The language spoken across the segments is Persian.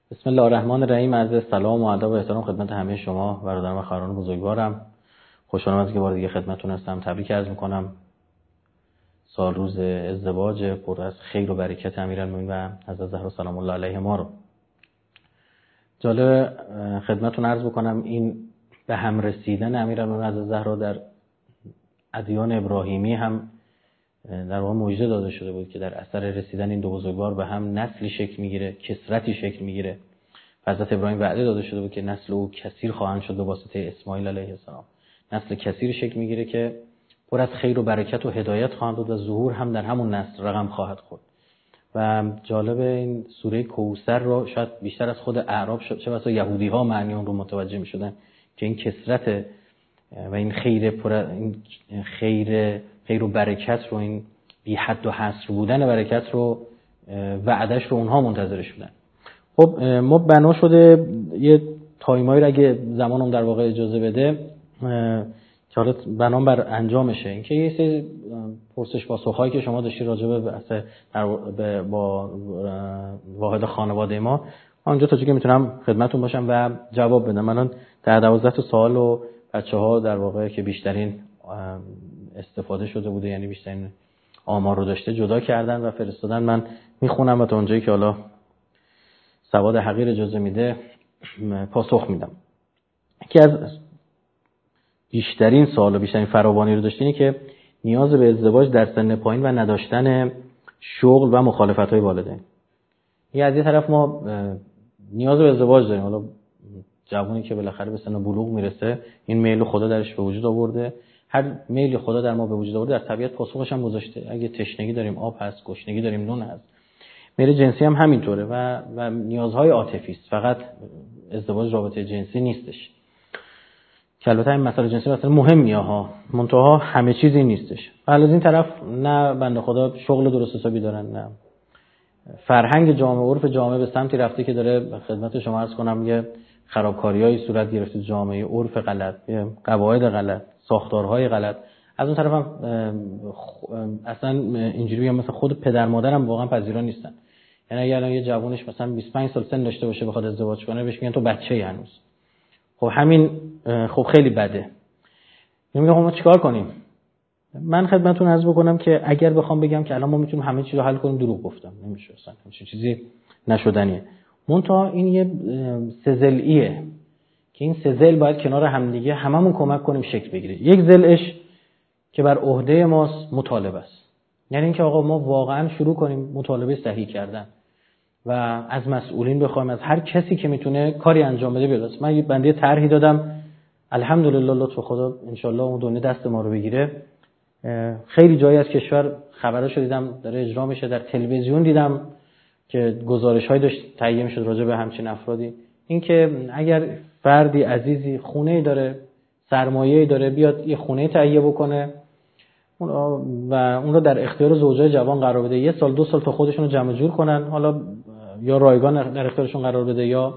بسم الله الرحمن الرحیم. عرض سلام و ادب و احترام خدمت همه شما برادران و خواهران بزرگوارم. خوشحالم از که بار دیگه خدمتتون هستم. تبریک عرض میکنم. سال روز ازدواج پر از خیر و برکت امیرالمومنین و حضرت زهرا سلام الله علیها ما رو. جالب خدمتتون عرض بکنم این به هم رسیدن امیرالمومنین حضرت زهرا در ادیان ابراهیمی هم در واقع معجزه داده شده بود که در اثر رسیدن این دو بزرگوار به هم نسلی شکل میگیره، کثرتی شکل میگیره. حضرت ابراهیم وعده داده شده بود که نسل او کثیر خواهند شد به واسطه اسماعیل علیه السلام. نسل کثیر شکل میگیره که پر از خیر و برکت و هدایت خواهند بود و ظهور هم در همون نسل رقم خواهد خورد. و جالب این سوره کوثر رو شاید بیشتر از خود اعراب چه بسا یهودی ها معنی اون رو متوجه میشدن که این کثرت و این خیر و برکت رو، این بی حد و حصر بودن برکت رو، وعدش رو اونها منتظرش بودن. خب ما بنا شده یه تایمایی رو اگه زمانم در واقع اجازه بده که حالا بنام بر انجامشه، این که یه سری پرسش پاسخ‌هایی که شما داشتی راجع به بحث با واحد خانواده ما اونجا تا جایی که میتونم خدمتتون باشم و جواب بدم. الان در 12 تا سوال و بچه‌ها در واقع که بیشترین استفاده شده بوده، یعنی بیشترین آمار رو داشته، جدا کردن و فرستادن. من میخونم و تا اونجایی که حالا سواد حقیر اجازه میده پاسخ میدم. یکی از بیشترین سوال و بیشترین فراوانی رو داشتینی که نیاز به ازدواج در سن پایین و نداشتن شغل و مخالفت‌های والدین. از یه طرف ما نیاز به ازدواج داریم، حالا جوانی که بالاخره به سن بلوغ میرسه این میل خدا درش به وجود آورده، هر میل خدا در ما به وجود آورده در طبیعت پاسخش هم گذاشته. اگه تشنگی داریم آب هست، گشنگی داریم نون هست. میل جنسی هم همینطوره و نیازهای عاطفی است، فقط ازدواج رابطه جنسی نیستش. که البته این مسئله جنسی مثلا مهمیه ها، منتها همه چیزی نیستش. ولی از این طرف نه بنده خدا شغل درست حسابی دارن، نه فرهنگ جامعه، عرف جامعه به سمتی رفته که داره خدمت شما عرض کنم یه خرابکاریای صورت گرفته جامعه، عرف غلط، قواعد غلط، ساختارهای غلط. از اون طرف هم اصلا اینجوری بگم مثلا خود پدر مادرم واقعا پذیرا نیستن. یعنی اگه الان یه جوونش مثلا 25 سال سن داشته باشه بخواد ازدواج کنه بهش میگن تو بچه‌ای هنوز. خب همین خب خیلی بده. میگم ما چیکار کنیم؟ من خدمتتون عرض بکنم که اگر بخوام بگم که الان ما میتونیم همه چیز رو حل کنیم، دروغ گفتم. نمیشه، اصلا همچین چیزی نشدنیه. منتها این یه سزل‌ایه که این سزل باید کنار همدیگه هممون کمک کنیم شکل بگیره. یک ضلعش که بر عهده ماست مطالبه است. یعنی اینکه آقا ما واقعا شروع کنیم مطالبه صحیح کردن و از مسئولین بخوایم، از هر کسی که میتونه کاری انجام بده بیاد. من یه بنده طرحی دادم، الحمدلله لطف خدا ان شاء الله اون دنیا دست ما رو بگیره. خیلی جایی از کشور خبراشو دیدم داره اجرا میشه، در تلویزیون دیدم که گزارش‌های داشت تهیه میشد راجع به همچین افرادی. اینکه اگر فردی عزیزی خونه‌ای داره، سرمایه‌ای داره، بیاد یه خونه تهیه بکنه و اون رو در اختیار زوجای جوان قرار بده، 1 سال 2 سال تا خودشون رو جمع جور کنن، حالا یا رایگان در اختیارشون قرار بده یا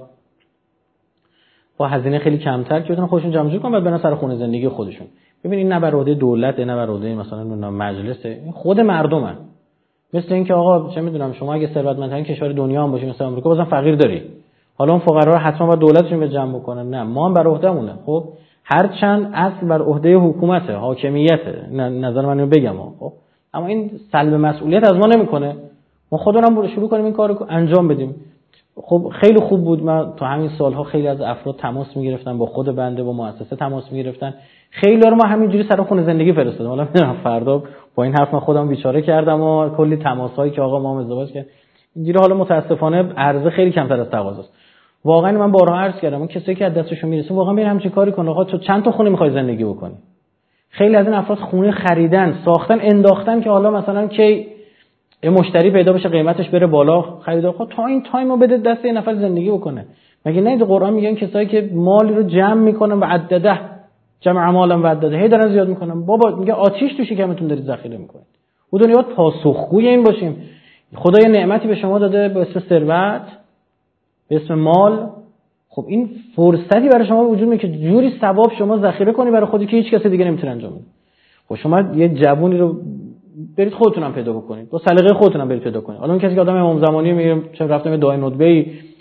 با هزینه خیلی کمتر که بتونن خودشون جمع جور کنن و برن سر خونه زندگی خودشون. ببینید نه بر عهده دولت، نه بر عهده مثلا مجلسه، خود مردمن. مثل اینکه آقا چه میدونم شما اگه ثروتمندترین کشور دنیا هم باشی مثل آمریکا بازم فقیر داری، حالا اون فقرا رو حتما باید دولتشون به جمع بکنه؟ نه، ما هم بر عهدهمونه. خب هرچند اصل بر عهده حکومته، حاکمیته، نظر منو بگم. خب اما این سلب مسئولیت از ما نمیکنه. ما خودمون شروع کنیم این کارو انجام بدیم. خب خیلی خوب بود. من تو همین سالها خیلی از افراد تماس میگرفتن با خود بنده، با مؤسسه تماس میگرفتن. خیلی رو ما همینجوری سر خونه زندگی فرستادم. حالا میدونم فردا با این حرف من خودم بیچاره کردم و کلی تماسایی که آقا ما ازدواج کردیم اینجوری. حالا متاسفانه عرضه خیلی کمتر از تقاضاست. واقعا من بارها عرض کردم اون کسایی که از دستشون میرسه واقعا بریم همچین کاری کن. آقا تو چند تا خونه میخوای زندگی بکنی؟ خیلی از این افراد خونه خریدن، ساختن، انداختن که حالا مثلا کی مشتری پیدا بشه قیمتش بره بالا، خریدار خود تا این تایمو بده دست یه نفر زندگی بکنه. مگه نه قرآن میگن کسایی که مالی رو جمع میکنن و عدده جمع اموالم و عدده هی دارن زیاد میکنن، بابا میگه آتیش تو شکمتون دارید ذخیره میکنید. و دنیا باید پاسخگوی این باشیم. خدا یه نعمتی به شما داده به اسم ثروت، به اسم مال. خب این فرصتی برای شما وجود میاد که جوری ثواب شما ذخیره کنی برای خودی که هیچ کس دیگه نمیتونه انجام بده. خب شما یه جوونی رو برید خودتون هم پیدا بکنید، با سلیقه خودتون هم برید پیدا کنید. حالا اون کسی که آدم امام زمانی میگه چه رفتم دعای ندبه‌ای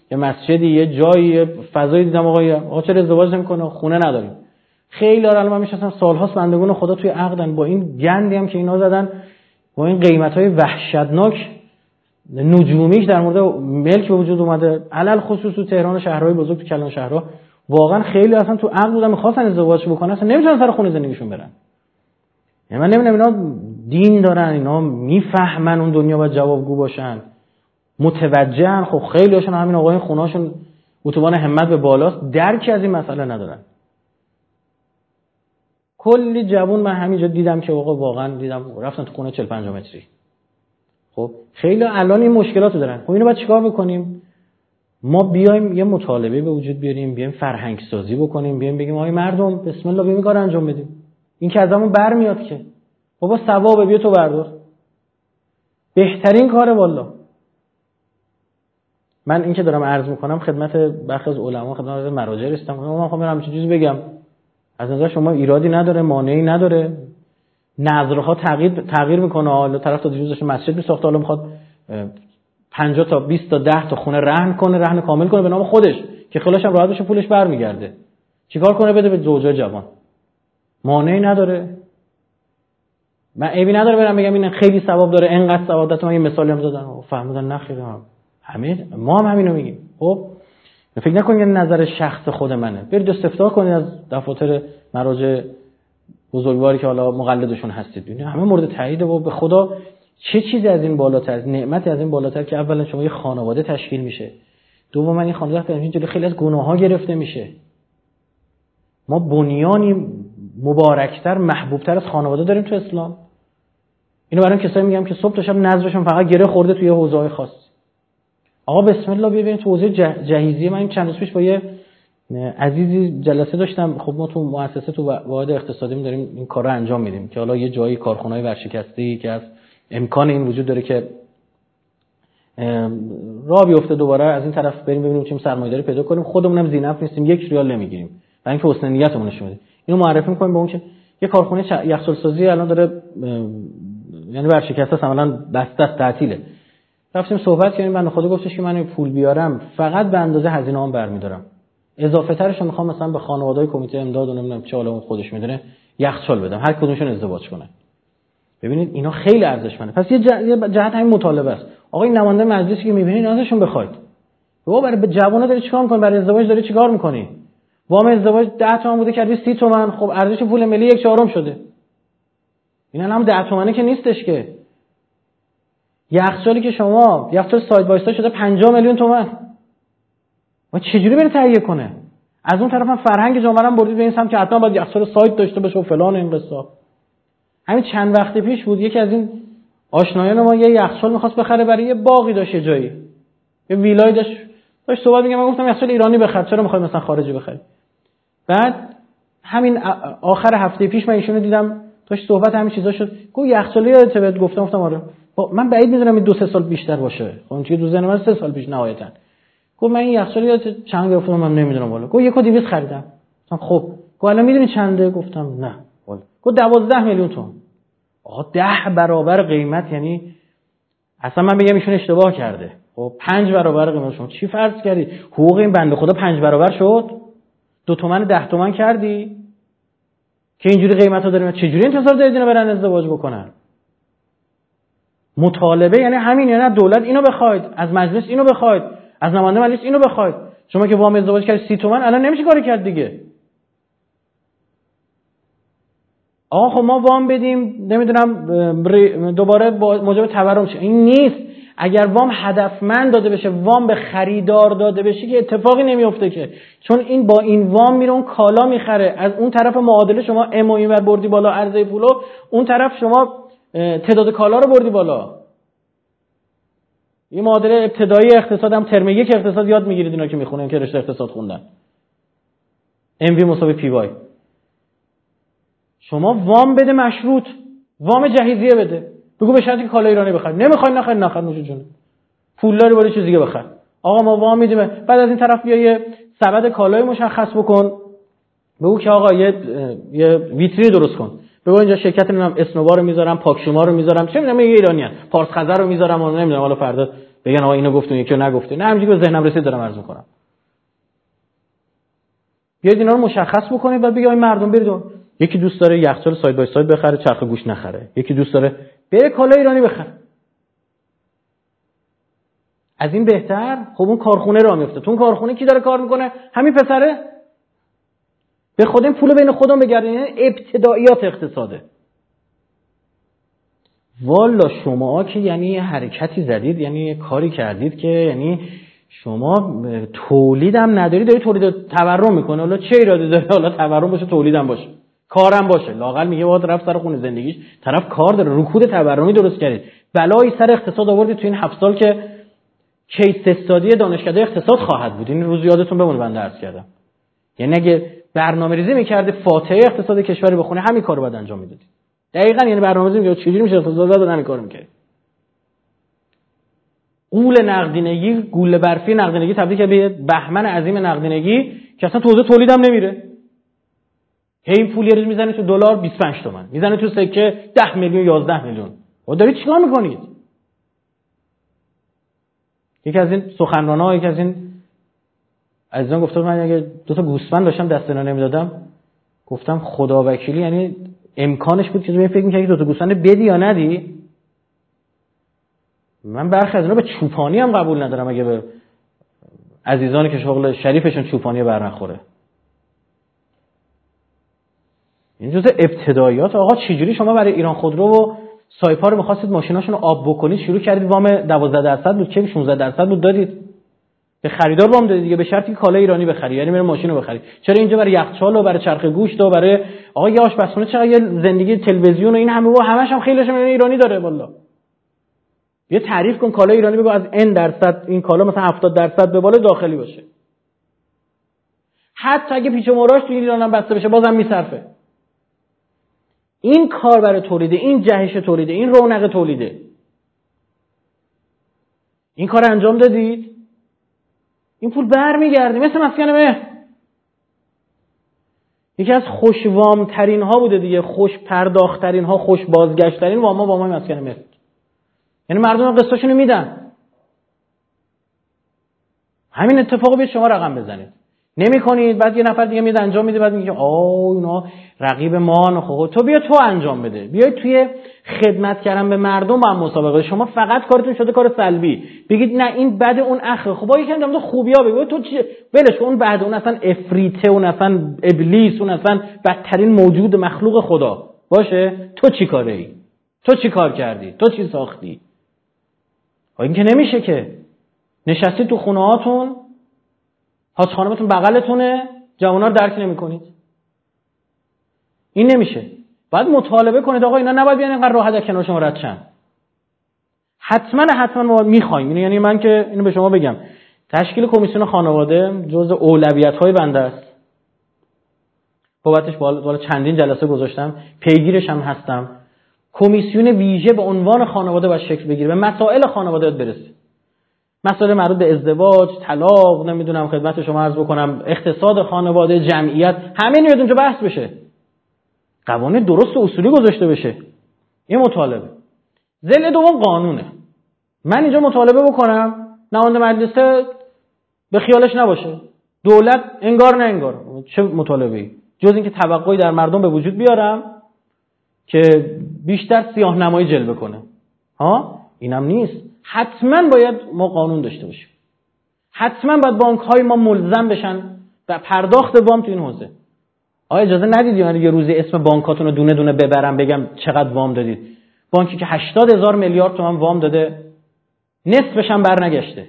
یه مسجدی، یه جایی، یه فضایی دیدم آقا چرا ازدواج نمیکنه؟ خونه نداریم. خیلی الان من میشناسم سالهاست بندگان خدا توی عقدن، با این گندی هم که اینا زدن، با این قیمت‌های وحشتناک نجومیش در مورد ملک به وجود اومده، علل خصوص تو تهران و شهرهای بزرگ، تو کلان شهرها واقعا خیلی اصلا تو عقد بودن می‌خواستن ازدواج بکنن، اصلا نمی‌تونن سر خونه زندگیشون برن. یعنی من نمی‌دونم اینا دین دارن، اینا میفهمن اون دنیا باید جوابگو باشن، متوجهن. خب خیلی هاشون همین آقایون خونه‌هاشون اتوبان همت به بالاست، درکی از این مسئله ندارن. کلی جوون من همینجا دیدم که واقعا دیدم رفتن تو خونه 40-50 متری. خب خیلی الان این مشکلاتو دارن. خب اینو باید چیکار بکنیم؟ ما بیایم یه مطالبه به وجود بیاریم، بیایم فرهنگ سازی بکنیم، بیایم بگیم آقای مردم بسم الله بیایم کار انجام بدیم. این که ازمون برمیاد که بابا ثوابه، بیا تو بردار. بهترین کاره والله. من این که دارم عرض میکنم خدمت برخی از علما، خدمت مراجع رسیدم، من میخوام برم چیزی بگم. از نظر شما ایرادی نداره، مانعی نداره. نظرها تغییر میکنه. حالا طرف تا دیروز داشت مسجد میساخت، حالا میخواد 50 تا 20 تا 10 تا خونه رهن کنه، رهن کامل کنه به نام خودش که خلاص هم راحت بشه پولش برمیگرده. چیکار کنه؟ بده به زوجای جوان. مانعی نداره. من عیبی نداره برم بگم این خیلی ثواب داره، اینقدر ثواب داره. من یه مثالی هم زدم فهمیدن نخیره. همه ما هم همینو میگیم. خب فکر نکنید نظر شخص خود منه. برید استفتاء کنید از دفاتر مراجع بزرگواری که حالا مقلدشون هستید. ببینید همه مورد تایید. و به خدا چه چیزی از این بالاتر، نعمتی از این بالاتر که اولا شما یه خانواده تشکیل میشه، دوما این خانواده جلوی خیلی از گناه‌ها گرفته میشه. ما بنیانی مبارکتر، محبوبتر از خانواده داریم تو اسلام. اینو برای کسایی میگم که صبح تا شب نظرشون فقط گره خورده توی حوزه‌های خاص. آقا بسم الله ببینید تو حوزه جهیزیه، من این چند روز پیش با یه عزیزی جلسه داشتم. خب ما تو مؤسسه تو واحد اقتصادی داریم این کارا انجام میدیم که حالا یه جایی کارخونه‌های ورشکسته‌ای که از امکان این وجود داره که راه بیفته دوباره از این طرف بریم ببینیم چه سرمایه‌داری پیدا کنیم، خودمونم زینف نیستیم، 1 ریال نمیگیریم، برای اینکه حسن نیتمون نشون میده. اینو معرفی می‌کنیم به اون که یه کارخونه یخچال‌سازی الان داره، یعنی ورشکسته عملاً بسته است، تعطیله. رفتیم صحبت کردیم، بنده خدا گفتش که من پول بیارم فقط به اندازه هزینه‌ام برمی‌دارم، اضافه ترش رو می‌خوام مثلا به خانواده‌های کمیته امداد و نمیدونم چه، حالا اون خودش میدونه، یخچال بدم، هر کدومشون ازدواج کنن. ببینید اینا خیلی ارزشمنده. پس یه جهت همین مطالبه است. آقا این نماینده مجلسی که می‌بینید ازشون بخواید. بابا برای جوونا داری چیکار می‌کنی؟ برای ازدواج داری چیکار می‌کنی؟ وام ازدواج 10 تومن بوده کردی 30 تومن، خب ارزش پول ملی 1/4 شده. اینا هم 10 تومنه که نیستش که. یخچالی که شما یخچال ساید بای ساید شده 50 میلیون تومان. ما چجوری بره تهیه کنه؟ از اون طرف هم فرهنگ جامعه هم بردید به این سمت که حتما باید یخچال ساید داشته باشه و فلان این قصه. همین چند وقت پیش بود یکی از این آشنایان ما یه یخچال می‌خواست بخره برای یه باغی داشت، یه جایی، یه ویلای داشت صحبت می‌گم. من گفتم یخچال ایرانی بخر، چرا می‌خوای مثلا خارجی بخری؟ بعد همین آخر هفته پیش من ایشونو دیدم داشت صحبت همین چیزا شد. گفت یخچالی یادته بهت گفتم آره. من بعید می‌دونم این 2-3 سال بیشتر باشه. خب این چیزی تو ذهن من 3 سال پیش نهایتاً. گفت من این یخچال یادت چند گرفتم؟ من نمیدونم والا. گفت 1.200 خریدم. گفتم خب. گفت الان میدونی چنده؟ گفتم نه والا. گفت 12 میلیون تومان. آقا 10 برابر قیمت، یعنی اصلا من بگم ایشون اشتباه کرده. خب 5 برابر قیمت. شما چی فرض کردی؟ حقوق این بنده خدا 5 برابر شد؟ 2 تومن 10 تومن کردی؟ که اینجوری قیمتا داریم. چجوری انتظار دارید اینا برن ازدواج بکنن؟ مطالبه یعنی همین، یعنی دولت اینو بخواید، از مجلس اینو بخواید، از نماینده مجلس اینو بخواید. شما که وام ازدواج کردی 30 تومن الان نمیشه کاری کرد دیگه. آقا خب ما وام بدیم نمیدونم دوباره موجب تورم شه، این نیست. اگر وام هدفمند داده بشه، وام به خریدار داده بشه که اتفاقی نمیفته که، چون این با این وام میره اون کالا میخره، از اون طرف معادله شما ام و این ور بردی بالا عرضه پولو، اون طرف شما تعداد کالا رو بردی بالا. این معادله ابتدایی اقتصاد هم ترم 1 اقتصاد یاد میگیرید اینا که میخونن که رشته اقتصاد خوندن، ام وی مساوی پی وای. شما وام بده مشروط، وام جهیزیه بده، بگو به شرطی که کالا ایرانی بخر، نمیخوای نخر نوش جون، پول داری برای چیز دیگه بخر. آقا ما وام میدیم، بعد از این طرف بیا یه سبد کالای مشخص بکن، بگو که آقا یه ویترین درست کن، بگو اینجا شرکت نمیدونم اسنوبا رو میذارم، پاکشوما رو میذارم، چه میدونم ایرانیان، پارس خزر رو میذارم، اون نمیدونم حالا فردا بگن آقا اینو گفتون یکی رو نگفته، نه همینجوری به ذهنم رسید دارم عرض میکنم. بیاید اینا رو مشخص بکنید بعد بگید آقا مردم برید، یکی دوست داره یخچال ساید بای ساید بخره چرخ گوش نخره، یکی دوست داره بره کالا ایرانی بخره. از این بهتر خب اون کارخونه راه میفته. تو اون کارخونه کی داره کار میکنه؟ همین پسره. به خود این پول بین خودمون بگردین. ابتداییات اقتصاده. والا شما که یعنی حرکتی زدید، یعنی کاری کردید که یعنی شما تولیدم نداری، داری تولید تورم میکنه. حالا چه ایرادی داره؟ حالا تورم باشه تولیدم باشه کارم باشه، لااقل میگه باید رفت سر خونه زندگیش، طرف کار داره، رکود تورمی درست کردید، بلایی سر اقتصاد آوردید تو این 7 سال که کیس استادی دانشکده اقتصاد خواهد بود. این روز یادتون بمونه بنده عرض کردم. یعنی اگه برنامه‌ریزی می‌کردی فاتحه اقتصاد کشوری بخونه همین کارو بعد انجام میدادی. دقیقاً یعنی برنامه‌ریزی می‌کردی چجوری میشه اقتصاد بعد همین کارو می‌کردی. غول نقدینگی، گوله برفی نقدینگی تبدیل کرد به بهمن عظیم نقدینگی که اصلا توزیع تولیدم نمیره. این پول یه روز میزنه تو دلار 25 تومن، میزنه تو سکه 10 میلیون 11 میلیون. و دارید چیکار می‌کنید؟ یکی از این سخنران‌ها، یکی از این عزیزان گفت من اگه 2 تا گوسفند داشتم دست اینا نمیدادم، گفتم خدا وکیلی یعنی امکانش بود که تو فکر می‌کردی 2 تا گوسفند بدی یا ندی. من برخی از اینا به چوپانی هم قبول ندارم اگه به عزیزانی که شغل شریفشون چوپانی بر نخوره. این جزء ابتداییات. آقا چجوری شما برای ایران خودرو و سایپا رو می‌خواستید ماشیناشون رو آب بکنید، شروع کردید وام 12% بود که 16% بود دادید. به خریدار وام دادید دیگه، به شرطی که کالا ایرانی بخری، یعنی میره ماشین رو بخری. چرا اینجا برای یخچال و برای چرخ گوشت و برای آقا یه آشپزخونه چرا یه زندگی تلویزیون و این همه و همش هم خیلیش ایرانی داره والا. یه تعریف کن کالا ایرانی بگو از n% این کالا مثلا 70% به بالا داخلی باشه. حتی اگه پیچ و موراش تو ایران هم بسته بشه بازم میصرفه. این کار برای تولیده، این جهش تولیده، این رونق تولیده. این کار انجام دادید؟ این پول برمیگرده مثل مسکن مهر. یکی از خوش وام ترین ها بوده دیگه، خوش پرداخت ترین ها، خوش بازگشت ترین وامای مسکن مهر. یعنی مردم قسطاشونو میدن. همین اتفاقو بیاید شما رقم بزنید. نمی‌کنید، بعد یه نفر دیگه میاد انجام میده، بعد میگه اینا رقیب ما، خب تو بیا تو انجام بده. بیاید توی خدمت کردن به مردم با مسابقه. شما فقط کارتون شده کار سلبی، بگید نه این بد اون اخره. خب یکم در مورد خوبیا بگو. تو چی ولش کن، اون بد، اون اصلا افریته، اون اصلا ابلیس، اون اصلا بدترین موجود مخلوق خدا باشه. تو چی کاره ای؟ تو چی کار کردی؟ تو چی ساختی؟ این که نمیشه که. نشستید تو خونه هاتون، حاج خانمتون بغلتونه، جوانا رو درک نمی‌کنید. این نمیشه. باید مطالبه کنید آقا اینا نباید بیان اینقدر راحت از کنار شما رد شن. حتما ما می‌خوایم. یعنی من که اینو به شما بگم، تشکیل کمیسیون خانواده جزء اولویت‌های بنده است. بابتش بالا چندین جلسه گذاشتم، پیگیرش هم هستم. کمیسیون ویژه به عنوان خانواده باید شکل بگیره، به مسائل خانواده برسه. مسائل مربوط به ازدواج، طلاق، نمیدونم خدمت شما عرض بکنم، اقتصاد خانواده، جمعیت، همه میاد اونجا بحث بشه. قوانین درست و اصولی گذاشته بشه. این مطالبه. ضلع دوم قانونه. من اینجا مطالبه بکنم، نماینده مجلس به خیالش نباشه. دولت انگار نه انگار. چه مطالبه‌ای؟ جز اینکه توقعی در مردم به وجود بیارم که بیشتر سیاه‌نمایی جلوه کنه. اینم نیست. حتما باید ما قانون داشته باشیم. حتما باید بانک‌های ما ملزم بشن و پرداخت وام تو این حوزه. اجازه ندید من یه روزی اسم بانکاتون رو دونه دونه ببرم بگم چقدر وام دادید. بانکی که 80,000 میلیارد تومان وام داده، نصفش هم برنگشته.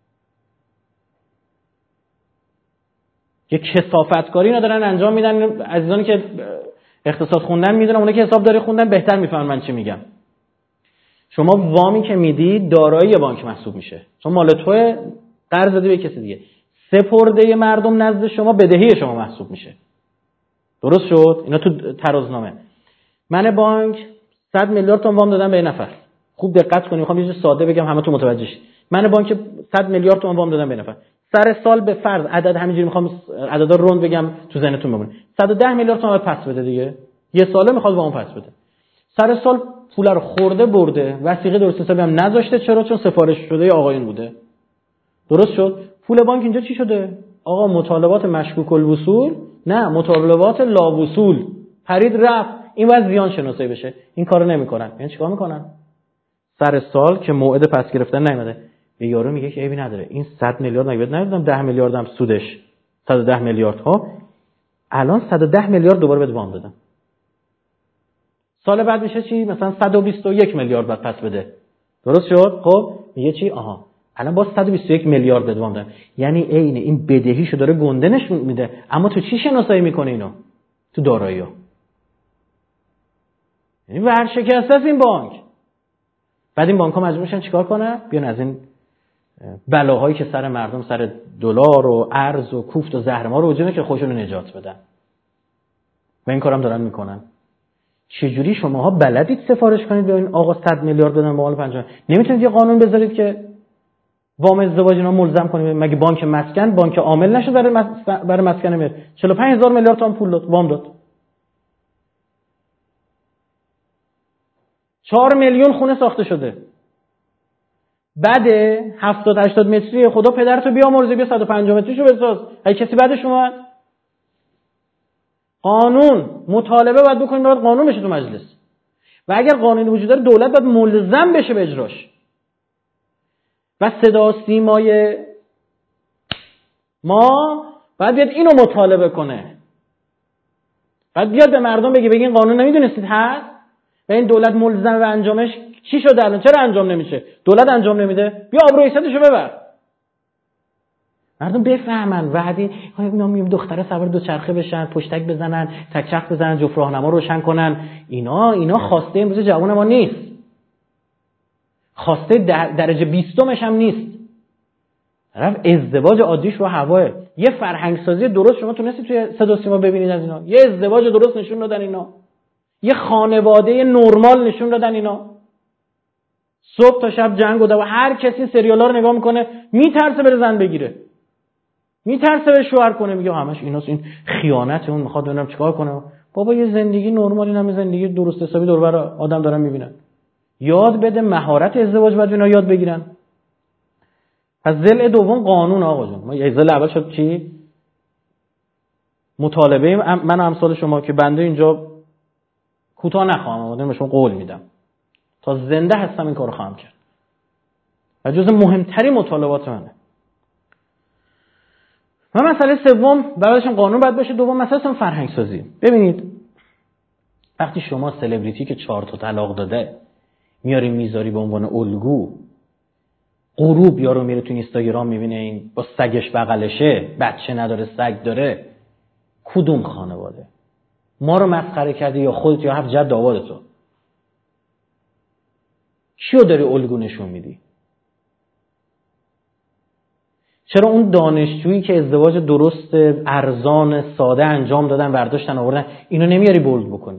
یه کثافتکاری ندارن انجام میدن. عزیزانی که اقتصاد خوندن میدونن، اونایی که حسابداری خوندن بهتر میفهمن من چی میگم. شما وامی که میدی دارایی بانک محسوب میشه. چون مال توه، قرض دادی به کسی دیگه. سپرده مردم نزد شما بدهی شما محسوب میشه. درست شد؟ اینا تو ترازنامه. من بانک 100 میلیارد تومان وام دادم به این نفر. خوب دقت کنید، میخوام یه چیز ساده بگم همه تو متوجه شید. من بانک 100 میلیارد تومان وام دادم به این نفر. سر سال به فرض عدد همینجوری میخوام عددا روند بگم تو ذهنتون بمونه. 110 میلیارد تومان پس بده دیگه. یه ساله میخواد وام پس بده. سر سال پول رو خورده برده، وثیقه درست حسابی هم نذاشته. چرا؟ چون سفارش شده آقایون بوده. درست شد؟ پول بانک اینجا چی شده؟ آقا مطالبات مشکوک الوصول، نه مطالبات لاوصول، پرید رفت. این باید زیان شناسایی بشه. این کارو نمیکنن. یعنی چیکار میکنن؟ سر سال که موعد پس گرفتن نیومده، به یارو میگه که عیبی نداره، این 100 میلیارد مگه بهت ندادم 10 میلیارد هم سودش 110 میلیارد ها، الان 110 میلیارد دوباره بهت وام دادم. سال بعد میشه چی؟ مثلا 121 میلیارد بعد پس بده. درست شد؟ خب میگه چی؟ آها الان با 121 میلیارد بهت وام دادم. یعنی عین این بدهیشو داره گنده نشون میده. اما تو چی شناسایی میکنه اینو؟ تو دارایی‌ها. یعنی ورشکسته است این بانک. بعد این بانک‌ها مجبور میشن چیکار کنن؟ بیان از این بلاهایی که سر مردم، سر دلار و ارز و کوفت و زهرمار رو وجوده که خودشون رو نجات بدن. و این کارم دارن میکنن. چجوری شماها بلدید سفارش کنید به این آقا 100 میلیارد بدن مال 50؟ نمیتونید یه قانون بذارید که وام ازدواج اینا ملزم کنید؟ مگه بانک مسکن بانک عامل نشد برای مسکن میاد 45000 میلیارد تومان پول داد، وام داد. 4 میلیون خونه ساخته شده. بعد 70 80 متری خدا پدرتو بیامرزه بیا 150 متریشو بساز. اگه کسی بعد شما قانون مطالبه باید بکنیم باید قانون بشه تو مجلس. و اگر قانونی وجود داره دولت باید ملزم بشه به اجراش. و صدا سیمای ما باید بیاد اینو مطالبه کنه. باید بیاد به مردم بگه این قانون نمیدونستید هست؟ و این دولت ملزم به انجامش. چی شده الان؟ چرا انجام نمیشه؟ دولت انجام نمیده؟ بیا آبروی حیثیتشو ببر. مردم بفهمن وعده میام دختره سوار دوچرخه بشن، پشتک بزنن، تک چرخ بزنن، جفت راهنما روشن کنن. اینا خواسته امروز جوان ما نیست. خواسته درجه 20 هم نیست. طرف ازدواج عادیش رو هواه. یه فرهنگ سازی درست شما تونستید توی صدا سیما ببینید از اینا؟ یه ازدواج درست نشون دادن اینا. یه خانواده نرمال نشون دادن اینا. صبح تا شب جنگ و هر کسی سریالا رو نگاه میکنه میترسه بره زن بگیره. میترسه به شوهر کنه، میگه همش ایناست، این خیانته، اون میخواد ببینم چیکار کنه. بابا یه زندگی نرمال، این همه زندگی درست حسابی دور بر آدم دارن میبینن. یاد بده مهارت ازدواج بعد اینا یاد بگیرن. پس ضلع دوم قانون آقا جون. ما یه ضلع اول شد چی؟ مطالبه من امثال شما که بنده اینجا کوتاه نخواهم اومدن، به شما قول میدم تا زنده هستم این کارو خواهم کرد. و جز مهمترین مطالبات منه. و مسئله سوم بعدش قانون باید باشه. دوم مسئله فرهنگ سازی. ببینید وقتی شما سلبریتی که 4 تا طلاق داده میاری میذاری به عنوان الگو، غروب یارو میره تو اینستاگرام میبینه این با سگش بغلشه، بچه نداره سگ داره، کدوم خانواده؟ ما رو مسخره کردی یا خودت یا 7 جد آباد تو؟ کیو داری الگو نشون میدی؟ چرا اون دانشجویی که ازدواج درست ارزان ساده انجام دادن برداشتن آوردن اینو نمیاری بولد بکنی؟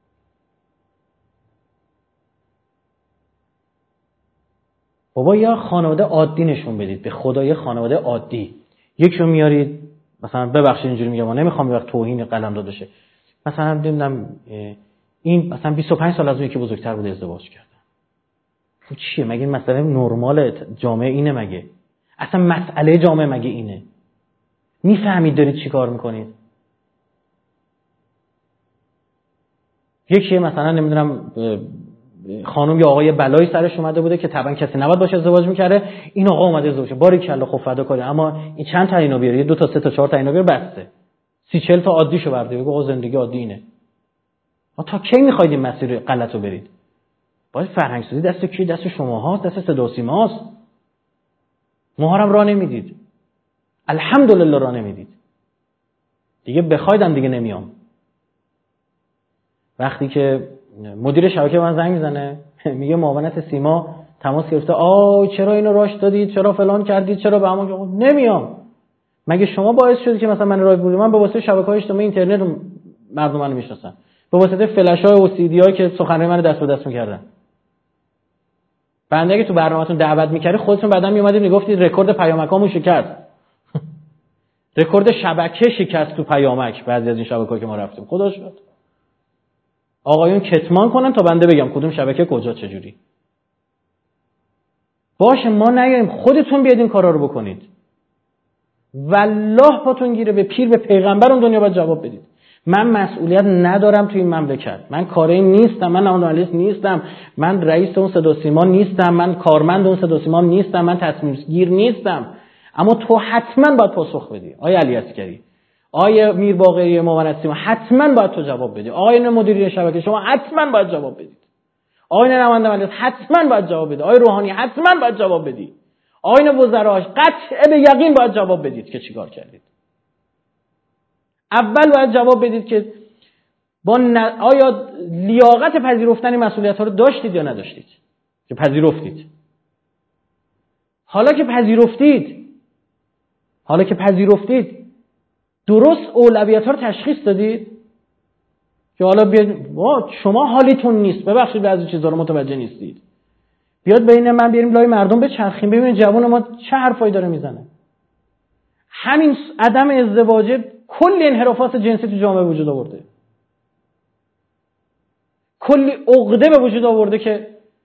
بابا یا خانواده عادی نشون بدید، به خدا یه خانواده عادی. یکیو میارید مثلا، ببخشید اینجوری میگم، نمیخوام یه وقت توهین قلمداد بشه، مثلا نمیدونم این مثلا 25 سال از اون یکی بزرگتر بوده ازدواج کردن. تو چیه؟ مگه این مسئله نرمال جامعه اینه؟ مگه اصلا مسئله جامعه مگه اینه؟ میفهمید دارید چی کار میکنید؟ یکی مثلا نمیدونم خانم یا آقای بلایی سرش اومده بوده که طبعا کسی نباید باشه ازدواج میکرده، این آقا اومده ازدواج کرد، باریکلا خب فدا کنه، اما این چند تا اینو بیاره، 2 تا 3 تا 4 تا اینو بیاره، بسته 30 40 تا عادیشو برده، بگو آقا زندگی عادی اینه. ما تا کی میخواید این مسیر غلطو برید؟ باید فرهنگ سازی دست کی؟ دست شماهاست، دست صدا و سیماست. ما هم راه نمیدید، الحمدلله راه نمیدید. دیگه بخوایدم دیگه نمیام. وقتی که مدیر شبکه من زنگ میزنه میگه معاونت سیما تماس گرفته، چرا اینو راش دادید، چرا فلان کردید، چرا به همون، نمیام. مگه شما باعث شدید که مثلا من راه بودم؟ من به واسطه شبکه‌های اجتماعی اینترنت مردم منو میشناسن، به واسطه فلش‌های و سی‌دی‌هایی که سخنرانی منو دست به دست میکردن. بنده اگه تو برنامه‌تون دعوت می‌کردی خودتون بعداً میومدید میگفتید رکورد پیامکامون شکست. رکورد شبکه شکست تو پیامک بعضی از این شبکه‌ها که ما رفتیم. خدا شد. آقایون کتمان کنن تا بنده بگم کدوم شبکه کجا چجوری. باشه ما نیاییم، خودتون بیاید این کارا رو بکنید. والله پاتون گیره، به پیر به پیغمبر اون دنیا باید جواب بدید. من مسئولیت ندارم توی این مملکت، من کاری نیستم، من نماینده نیستم، من رئیس اون صدا و سیما نیستم، من کارمند اون صدا و سیما نیستم، من تصمیم گیر نیستم. اما تو حتما باید پاسخ بدی آقای علی عسکری، آقای میر باقری مومنسیما، حتما باید تو جواب بدی. آقای مدیری شبکه شما حتما باید جواب بدید. آقای نماینده مجلس حتما باید جواب بدید. آقای روحانی حتما باید جواب بدید. آقای وزراش قطع به یقین باید جواب بدید که چیکار کردید. اول باید جواب بدید که آیا لیاقت پذیرفتن مسئولیت‌ها رو داشتید یا نداشتید که پذیرفتید. حالا که پذیرفتید درست اولویت‌ها رو تشخیص دادید که حالا بیاید شما حالیتون نیست، ببخشید بعضی چیزا رو متوجه نیستید، بیاد بین من بیاریم لای مردم بچرخیم ببینید جوان ما چه حرفایی داره میزنه. همین عدم ازدواج کلی انحرافات جنسی تو جامعه وجود آورده، کلی عقده به وجود آورده که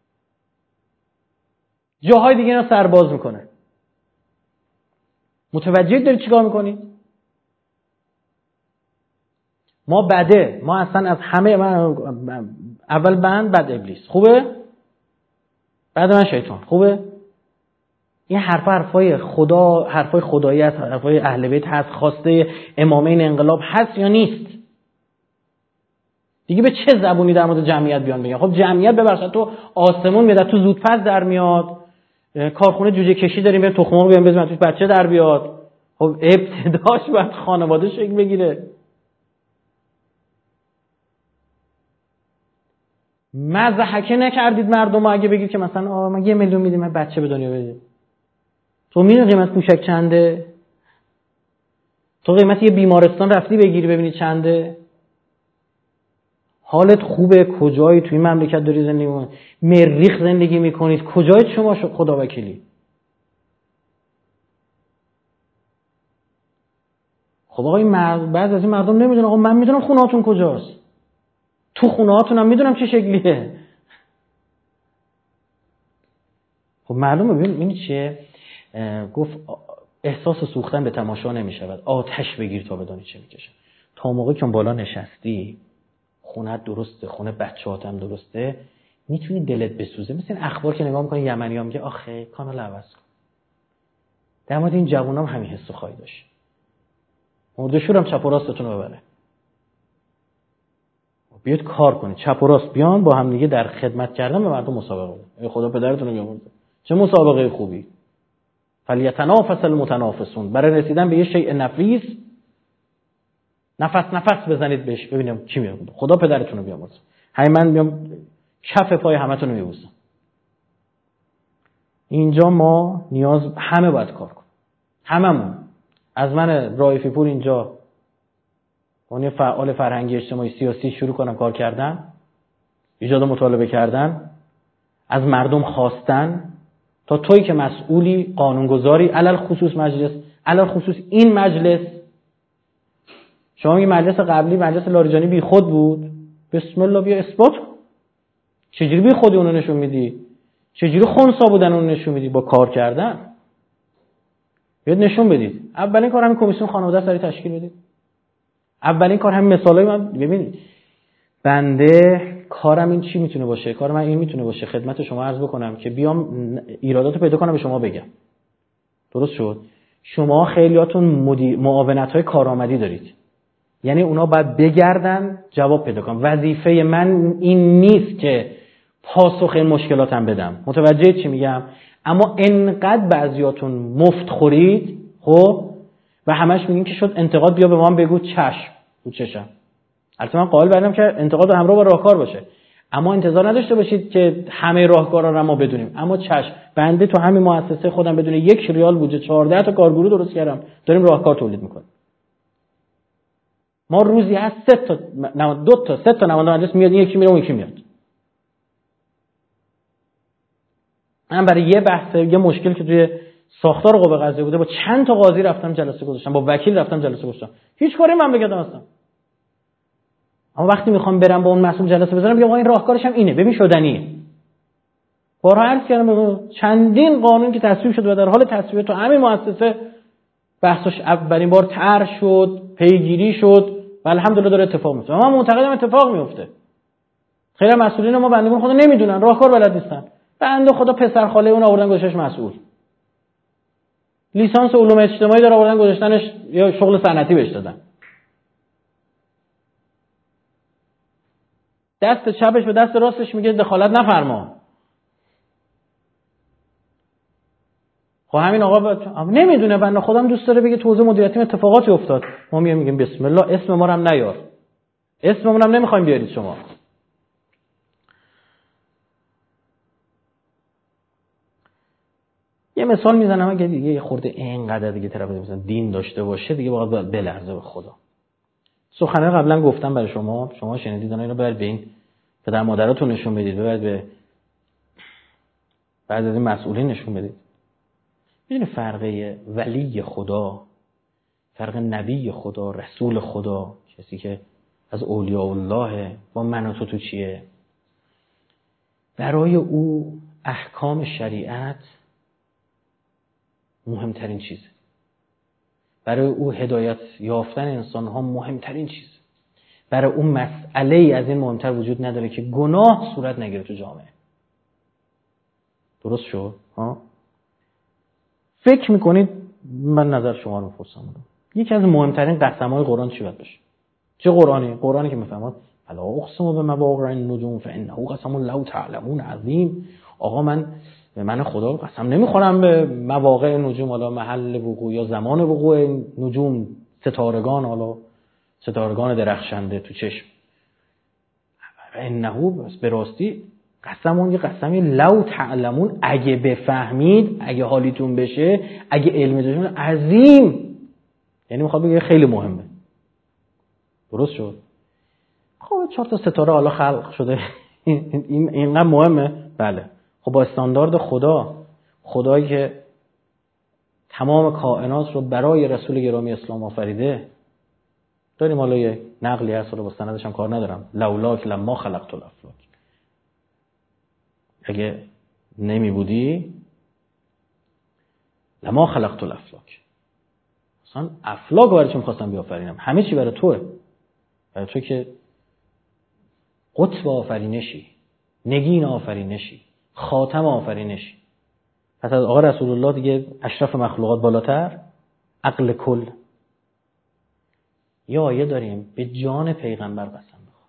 جاهای دیگه اینا سرباز میکنه. متوجه دارید چیکار میکنید؟ ما بده، ما اصلا از همه اول بند بعد ابلیس، خوبه؟ بعد من شیطان، خوبه؟ این حرفای خدا، حرفای خداییت، حرفای اهل بیت هست، خواسته امامین انقلاب هست یا نیست؟ دیگه به چه زبونی در مورد جمعیت بیان بگن؟ خب جمعیت ببخشید تو آسمون میاد، تو زودپز در میاد، کارخونه جوجه کشی داریم، بریم تخم مرغ بیاریم بزنیم توش بچه در بیاد. خب ابتداش باید خانواده شکل بگیره. مضحکه نکردید مردم، اگه بگید که مثلا ما 1 میلیون میدیم بچه به دنیا بده. تو میدونی قیمت کوچک چنده؟ تو قیمت یه بیمارستان رفتی بگیری ببینی چنده؟ حالت خوبه؟ کجایی توی مملکت داری زندگی میکنید؟ مریخ زندگی میکنید؟ کجای شما خدا وکیلی؟ خب آقای بعضی از این مردم نمیدونن. آقا من میدونم خونه هاتون کجاست، تو خونه هاتونم میدونم چه شکلیه. خب معلومه. ببین چیه گفت احساس سوختن به تماشا نمیشود، آتش بگیر تا بدانی چه میکشه. تا موقعی که بالا نشستی، خونت درسته، خونه بچه‌هاتم درسته، میتونی دلت بسوزه. مثل این اخبار که نگاه میکنی یمنی‌ها میگه آخه کانال عوض کن. در مورد این جوونام همین حسو خواهی داشت. مردشورم چپ و راستتون رو ببره. بیاید کار کنید، چپ و راست بیان با هم دیگه در خدمت کردن به مردم مسابقه کنید. ای خدا پدرتون رو بیامرزه. چه مسابقه خوبی. فلیتنافس المتنافسون. برای رسیدن به یه شیء نفیس نفس بزنید بهش ببینم کی میاد. خدا پدرتون رو بیامرزه. من میام کف پای همتون رو میبوسم. اینجا ما همه باید کار کنیم. هممون. از من رائفی پور اینجا اون فعال فرهنگی اجتماعی سیاسی شروع کنم کار کردن، ایجاد مطالبه کردن، از مردم خواستن، تا تویی که مسئولی، قانونگذاری، علل خصوص مجلس، علل خصوص این مجلس. شما میگی مجلس قبلی مجلس لاریجانی بی خود بود، بسم الله بیا اثبات. چجوری بی خودی اونو نشون میدی؟ چجوری خنثی بودن اونو نشون میدی؟ با کار کردن. بیاد نشون بدید. اولین کار همین کمیسیون خانواده سری تشکیل بدید. اولین کار همین مثالای من ببینید. بنده کارم این چی میتونه باشه؟ کار من این میتونه باشه خدمت شما عرض بکنم که بیام ایراداتو پیدا کنم به شما بگم. درست شد؟ شما خیلیاتون معاونت‌های کارآمدی دارید. یعنی اونا باید بگردن جواب پیدا کنن. وظیفه من این نیست که پاسخ این مشکلاتم بدم. متوجه چی میگم؟ اما انقدر بعضیاتون مفت خورید خب و همش میگین که شد انتقاد بیا به ما هم بگو چشم تو چشم. البته من قائل بردم که انتقاد همراه با راهکار باشه، اما انتظار نداشته باشید که همه راهکارا رو ما بدونیم. اما چشم، بنده تو همین مؤسسه خودم بدون 1 ریال بودجه 14 تا کارگروه درست کردم، داریم راهکار تولید میکنیم. ما روزی هست 3 تا نماینده مجلس میاد، یکی میره اون یکی میاد. من برای یه بحث یه مشکل که توی ساختار قوه قضاییه بوده با چند تا قاضی رفتم جلسه گذاشتم، با وکیل رفتم جلسه گذاشتم، هیچ کاری مملکت هستم. اما وقتی میخوام برم با اون مسئول جلسه بذارم میگم آقا این راهکارش هم اینه، ببین شدنیه. بارها عرض کردم چندین قانون که تصویب شد و در حال تصویب تو همین مؤسسه بحثش اولین بار طرح شد، پیگیری شد و الحمدلله داره اتفاق میفته. من معتقدم اتفاق میفته. خیلی مسئولین ما بندگان خدا نمیدونن، راهکار بلد نیستن. بنده خدا پسر خاله اون آوردن گذاشتش مسئول. لیسانس علوم اجتماعی داره آوردن گذاشتنش یا شغل صنعتی بهش دادن. دست چپش به دست راستش میگه دخالت نفرما. خب همین آقا نمیدونه، بنده خودم دوست داره بگه تو حوزه مدیریتی اتفاقاتی افتاد. ما میگیم بسم الله، اسم ما رو هم نیار. اسممون هم نمیخوایم بیارید شما. یه مثال میزنم اگه دیگه یه خورده اینقدر دیگه طرف مثلا دین داشته باشه دیگه باید بلرزه به خدا. سخنه قبلا گفتم برای شما شنیدید، اینو برید به این پدر مادراتون نشون بدید، برید به بعضی از این مسئولین نشون بدید. میدونی فرق ولی خدا، فرق نبی خدا، رسول خدا، کسی که از اولیاء الله با من و تو چیه؟ برای او احکام شریعت مهمترین چیزه. برای او هدایت یافتن انسان ها مهمترین چیزه. برای اون مسئله ای از این مهمتر وجود نداره که گناه صورت نگیره تو جامعه. درست شد؟ فکر میکنید من نظر شما رو میپرسم، یکی از مهمترین قسم‌های قرآن چی باید باشه؟ چه قرآنی؟ قرآنی که میفهمد الا اقسم بمواقع النجوم فانه قسم لو تعلمون عظیم. آقا من خدا قسم نمیخورم به مواقع نجوم، حالا محل وقوع یا زمان وقوع نجوم، ستارگان، حالا ستارگان درخشنده تو چشم. انه به راستی قسمون یه قسمی لو تعلمون، اگه بفهمید، اگه حالیتون بشه، اگه علم داشتون عظیم، یعنی میخواد بگه خیلی مهمه. درست شد؟ خب 4 تا ستاره حالا خلق شده اینقدر مهمه؟ بله. خب با استاندارد خدایی که تمام کائنات رو برای رسول گرامی اسلام آفریده، داریم حالا یه نقلی هست، حالا با سندش هم کار ندارم، لولاک لما خلقت الافلاک، اگه نمی بودی لما خلقت الافلاک، اصلا افلاک برای چی می‌خواستم بیافرینم؟ همه چی برای توه، برای تو که قطب آفرینشی، نگین آفرینشی، خاتم آفرینشی. پس از آقا رسول الله دیگه اشرف مخلوقات بالاتر، عقل کل. یه آیه داریم به جان پیغمبر قسم بخور.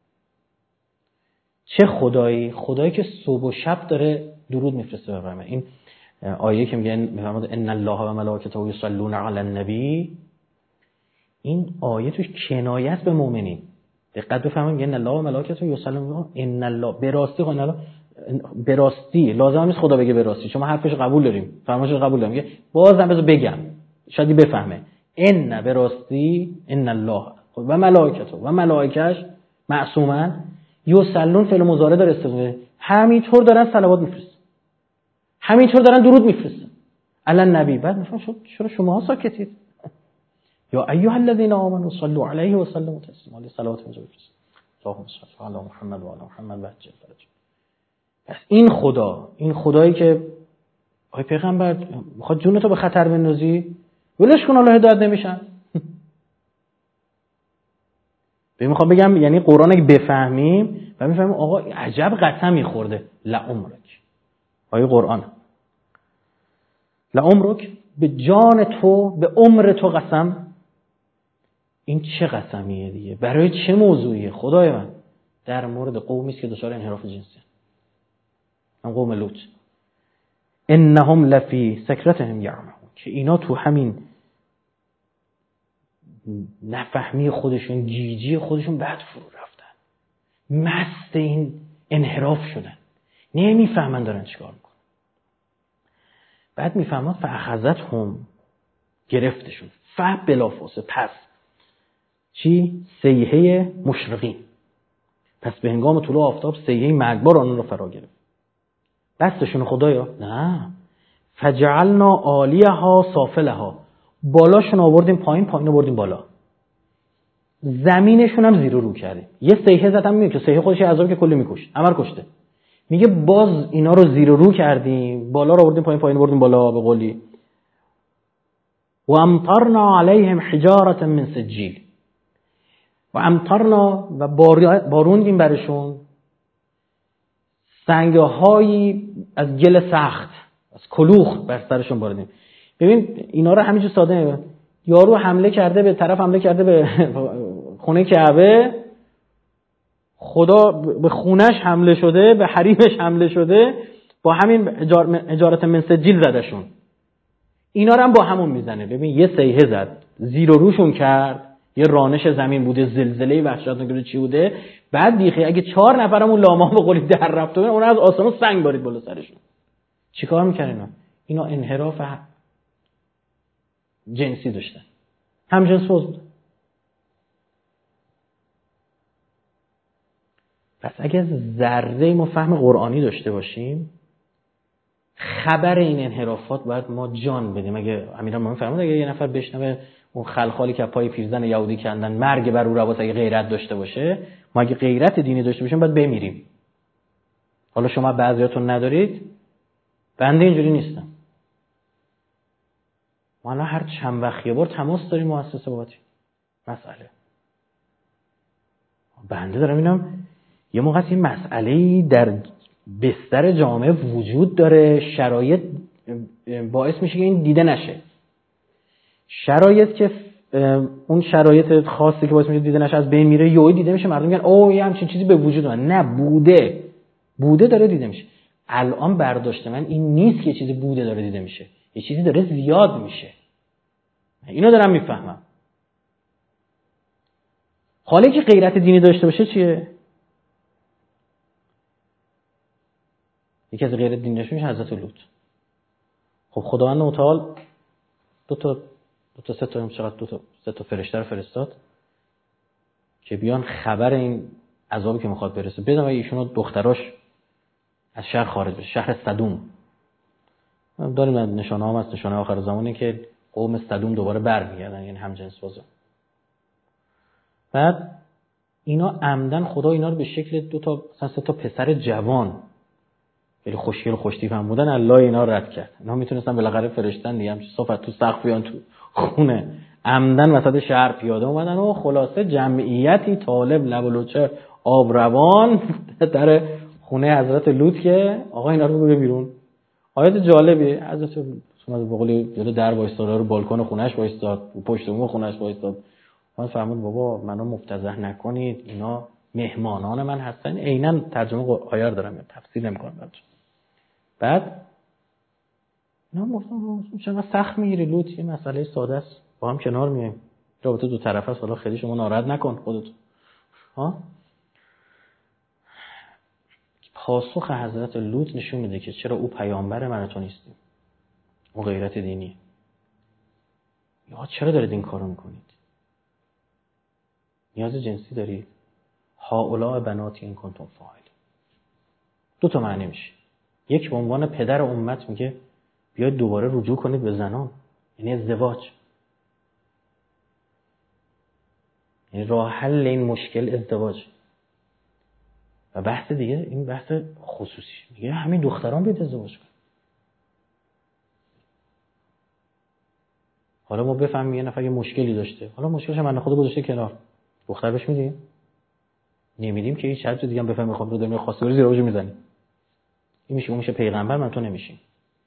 چه خدایی که صبح و شب داره درود میفرسته بر ابراهیم. این آیه که میفرماد ان الله و ملائکته یصلون علی النبی، این آیه توش کنایت به مؤمنین. دقت بفرمایید، ان الله و ملائکته یصلون، ان الله به راستی لازم نیست خدا بگه به راستی، چون ما حرفش قبول داریم، فرمایشش قبول داریم، بازم بذار بگم شاید بفهمه. ان به راستی ان الله و ملائکته و ملائکش معصومن یصلون فعل مضارع داره استفاده، همینطور دارن صلوات میفرستن، همینطور دارن درود میفرستن علی النبی. بعد میفهمن چرا شماها ساکتید؟ یا ایها الذین آمنوا صلوا علیه و سلموا تسلیما، علی صلوات و بفرست اللهم صل علی محمد و علی محمد و عجل فرج. پس این خدایی که آی پیغمبر میخواد جونتو به خطر بندازی، ولش کن، الله هدایت نمیشن. میخوام بگم یعنی قرآن اگه بفهمیم و میفهمیم آقا عجب قسمی خورده، لعمرک، آیه قرآن لعمرک، به جان تو، به عمر تو قسم. این چه قسمیه دیگه؟ برای چه موضوعیه؟ خدای من در مورد قومی است که دچار انحراف جنسی، هم قوم لوط، انهم لفی سکرتهم یعمهون، که اینا تو همین نفهمی خودشون، گیجی خودشون بعد فرو رفتن، مست این انحراف شدن، نمیفهمن دارن چیکار میکنن. بعد میفهمن فاخذتهم، گرفتشون، بلافاصله، پس چی؟ صیحه مشرقین، پس به هنگام طلوع آفتاب صیحه مرگبار آنها رو فرا گرفت. دستشون خدایا؟ نه، فجعلنا عالیها سافلها، بالاشون آوردیم پایین، پایین آوردیم بالا. زمینشون هم زیر و رو کرده. یه سیحه زدم میگه که سیحه خودش عذاب که کلی میکشت، همه رو کشته. میگه باز اینا رو زیر و رو کردیم، بالا رو آوردیم پایین، پایین بردیم بالا به قولی. و امطرنا علیهم حجارة من سجیل. و امطرنا و باروندیم برشون سنگهایی از گل سخت، از کلوخ بر سرشون باردیم. ببین اینا رو همینجور ساده، یارو حمله کرده به طرف، حمله کرده به خونه کعبه، خدا به خونش حمله شده، به حریمش حمله شده، با همین حجارة من سجیل زدشون. اینا رو هم با همون میزنه. ببین یه سیحه زد، زیر و روشون کرد، یه رانش زمین بوده، زلزله وحشتناک چی بوده، بعد دیگه اگه 4 نفرمون لاما به قولی در رفت اون از آسمون سنگ بارید بالا سرشون. چیکار میکردن اینا؟ انحراف جنسی داشتن، هم جنس باز بود. پس اگه ذره ما فهم قرآنی داشته باشیم، خبر این انحرافات باید ما جان بدیم. اگه امیرالمومنین فرمود اگه یه نفر بشنوه اون خلخالی که پای پیرزن یهودی کندن مرگ بر او رواست، اگه غیرت داشته باشه، ما اگه غیرت دینی داشته باشیم باید بمیریم. حالا شما بعضیاتون ندارید، بنده اینجوری نیستم. ما الان هر چند وقت یه بار تماس داریم مؤسسه باهاتی مسئله. بنده دارم اینم یه موقع این مسئله‌ای در بستر جامعه وجود داره، شرایط باعث میشه که این دیده نشه. شرایط که اون شرایط خاصی که باعث میشه دیده نشه از بین میره، یهو دیده میشه، مردم میگن اوه یه همچین چیزی به وجود اومد. نه، بوده داره دیده میشه. الان برداشت من این نیست که چیزی بوده داره دیده میشه، یه چیزی داره زیاد میشه. اینو دارم میفهمم. حالا که غیرت دینی داشته باشه چیه؟ یکی از غیرت دینی داشته باشه حضرت لوط. خب خداوند متعال سه تا فرشته رو فرستاد که بیان خبر این عذابی که میخواد برسه بدن و ایشون و دختراش از شهر خارج بشه، شهر سدوم. داریم نشانه هم از نشانه آخر زمانه که قوم سدوم دوباره برمیگردن، یعنی هم جنس بازا. بعد اینا عمدن خدا اینا رو به شکل سه تا پسر جوان خیلی خوشگل و خوشتیپ هم بودن، الله اینا رد کرد. اینا میتونستن بالاخره فرشتن دیگه هم صفت تو سقف بیان تو خونه، عمدن وسط شهر پیاده اومدن و خلاصه جمعیتی طالب لب و لوچه آب روان در خونه حضرت لوط که آقا اینا رو بگو بیرون. آیت جالبی حضرت اومد به قول جلو در وایستاد، رو بالکن خونه‌اش وایستاد، پشت بوم خونه‌اش وایستاد. من فرمود بابا منو مفتضح نکنید، اینا مهمانان من هستن. عیناً ترجمه آیه دارم یا تفسیر نمی‌کنم بچه. بعد اینا گفتم چرا سخت میگیری لوط، یه مسئله ساده است، با هم کنار میایم، رابطه دو طرفه است، حالا خیلی شما ناراحت نکن خودت. پاسخ حضرت لوط نشون میده که چرا او پیامبر من و تو نیستیم. او غیرت دینی. یا چرا دارید این کارو میکنید؟ نیاز جنسی دارید؟ هؤلاء بناتی ان کنتم فاعلین. دو تا معنی میشه. یک به عنوان پدر امت میگه بیاید دوباره رجوع کنید به زنان، یعنی ازدواج. یعنی راه حل این مشکل ازدواج. و بحث دیگه این بحث خصوصی میگه همین دختران بیاد ازدواج کن. حالا ما بفهمیم یه نفر یه مشکلی داشته، حالا مشکلش من خود گذاشته کنار، دختر بهش میدیم؟ نمیدیم که هیچ حد دیگه هم بفهمیم خب رو دنیا خواستگاری زیر اوج میزنیم. این میشه اون میشه پیغمبر، من تو نمیشیم.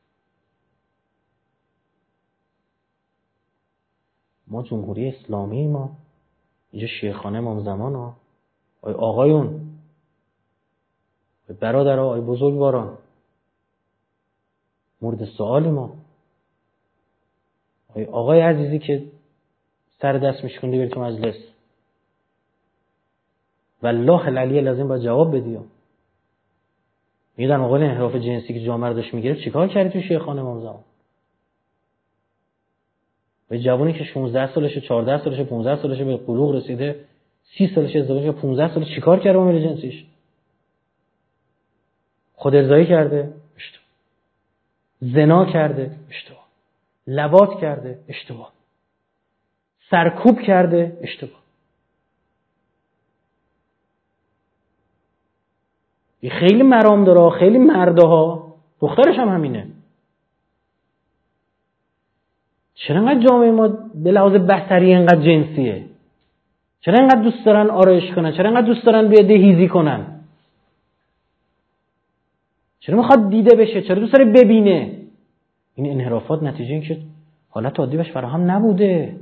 ما جمهوری اسلامی، ما اینجا شیخانه امام زمان ها، آقایون، برادرها، آقای بزرگواران، مورد سوال ما. آقای عزیزی که سر دست میشکنی بری تو مجلس، والله العلی العظیم باید جواب بدی. میگه در مقابل انحراف جنسی که جامعه رو داشت میگرفت چیکار کردی تو شیخانه امام زمان؟ به جوانی که 16 سالشه، 14 سالشه، 15 سالشه به بلوغ رسیده، 30 سالشه ازدواج کرده، 15 سالشه چیکار کرده با میل جنسیش؟ خود ارضایی کرده، اشتباه. زنا کرده، اشتباه. لواط کرده، اشتباه. سرکوب کرده، اشتباه. خیلی مرام داره، خیلی مرده ها، دخترش هم همینه. چرا انقدر جامعه ما به لحاظ بصری انقدر جنسیه؟ چرا انقدر دوست دارن آرایش کنن؟ چرا انقدر دوست دارن بیاد دهیزی کنن؟ چرا میخواد دیده بشه؟ چرا دوست داره ببینه؟ این انحرافات نتیجه این که حالت عادی بهش فراهم نبوده.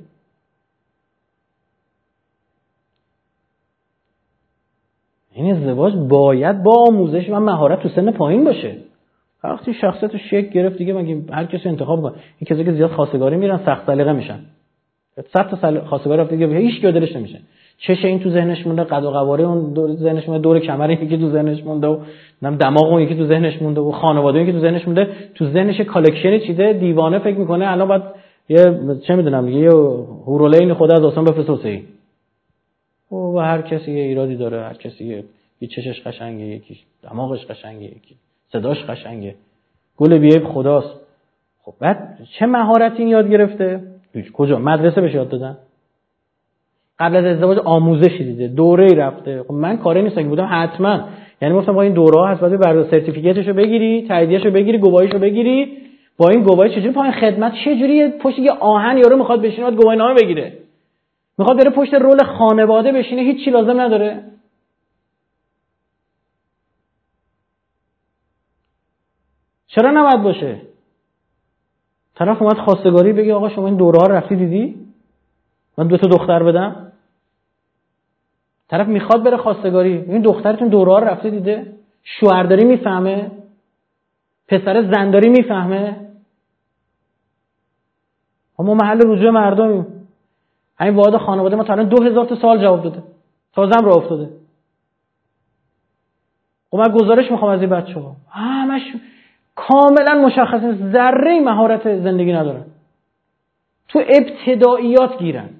این ازدواج باید با آموزش و مهارت تو سن پایین باشه. وقتی شخصیتش شکل گرفت دیگه مگه هر کسی انتخاب کنه. این کسایی که زیاد خواستگاری میرن سخت سلیقه میشن. 100 تا خواستگار رفته دیگه هیچ کی دلش نمیشه. چش این تو ذهنش مونده، قد و قواره اون دور ذهنش مونده، دور کمر این که تو ذهنش مونده و دماغ اون یکی تو ذهنش مونده و خانواده این که تو ذهنش مونده، تو ذهنش کالکشن چیده، دیوانه فکر میکنه الان باید یه چه میدونم دیگه یه هورولین خدا از آسمان بفرسته حسین. و هر کسی یه ایرادی داره، هر کسی یه چشش قشنگه، یکی دماغش قشنگه، یکی صداش قشنگه. گل بیعیب خداست. خب بعد چه مهارتی این یاد گرفته؟ کجا؟ مدرسه بهش یاد دادن؟ قبل از ازدواج آموزشی دیده، دوره‌ای رفته؟ خب من کاری نیستم که بودم حتما، یعنی گفتم با این دوره ها هست بعد برای سرتیفیکتشو بگیری، تاییدیه‌شو بگیری، گواهیشو بگیری. با این گواهی چجوری پای خدمت چجوری پشت یه آهن یارو میخواد بشینه بعد گواهینامه بگیره؟ میخواد بره پشت رول خانواده بشینه، هیچ چی لازم نداره. چرا نباید باشه؟ طرف اومد خواستگاری بگه آقا شما این دوره ها رفتی دیدی؟ من 2 تا دختر بدم. طرف میخواد بره خواستگاری، این دخترتون دوره ها رفته دیده؟ شوهرداری میفهمه؟ پسر زنداری میفهمه؟ ما محل رجوع مردمیم. همین واحد خانواده ما تا الان 2000 تا سوال جواب داده، تازه هم راه افتاده. من گزارش میخوام از این بچه‌ها، همش کاملا مشخصه، ذره مهارت زندگی ندارن، تو ابتداییات گیرن.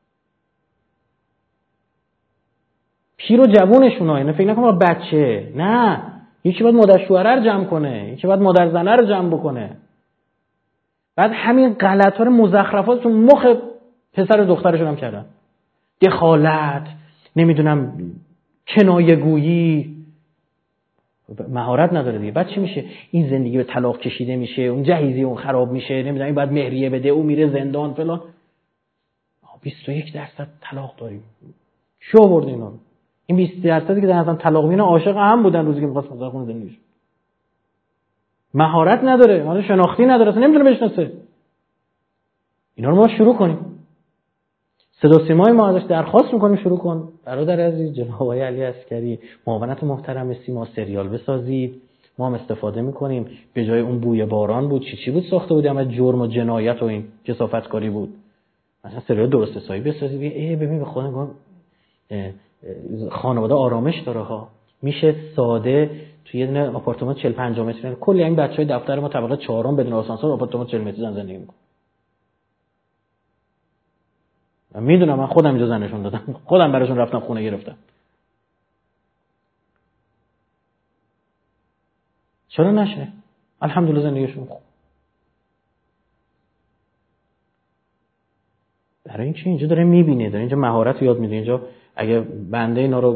پیر و جوونشون ها، یعنی فکر نکنم بچه، نه، یکی باید مادر شوهره رو جمع کنه، یکی باید مادر زنه رو جمع بکنه. بعد همین غلط‌ها رو مزخرفات تو مخ پسر و دخترشون هم کردن. دخالت، نمیدونم کنایه‌گویی، مهارت نداره دیگه. بعد چی میشه؟ این زندگی به طلاق کشیده میشه، اون جهیزی اون خراب میشه، نمیدونم این بعد مهریه بده، اون میره زندان فلان. 21% طلاق داریم. شو آورد اینا رو. این 20% که در طلاق میونه عاشق هم بودن روزی که می‌خواست مزاح کنه زندگیش. مهارت نداره، مهارت شناختی نداره، اصلا نمیتونه بشناسه. اینا رو ما شروع کنیم. صدا سیمای ما ازش درخواست میکنیم شروع کن برادر عزیز جناب آقای علی عسکری، معاونت محترم سیما سریال بسازید. ما هم استفاده میکنیم، به جای اون بوی باران بود چی بود ساخته بودیم از جرم و جنایت و این کثافتکاری بود، مثلا سریال درست حسابی بسازید. ببین به خودم خانواده آرامش داره ها، میشه ساده توی یه دونه آپارتمان 40-50 متری، کلی این بچهای دفتر ما طبقه 4 بدون آسانسور آپارتمان 40 متری زندگی میکنن. من میدونم، من خودم اینجا زنشون دادم، خودم براشون رفتم خونه گرفتم. چرا نشه؟ الحمدلله زندگیشون خوب. برای این چی اینجا داره میبینه، داره اینجا مهارت یاد میده. اینجا اگه بنده اینا رو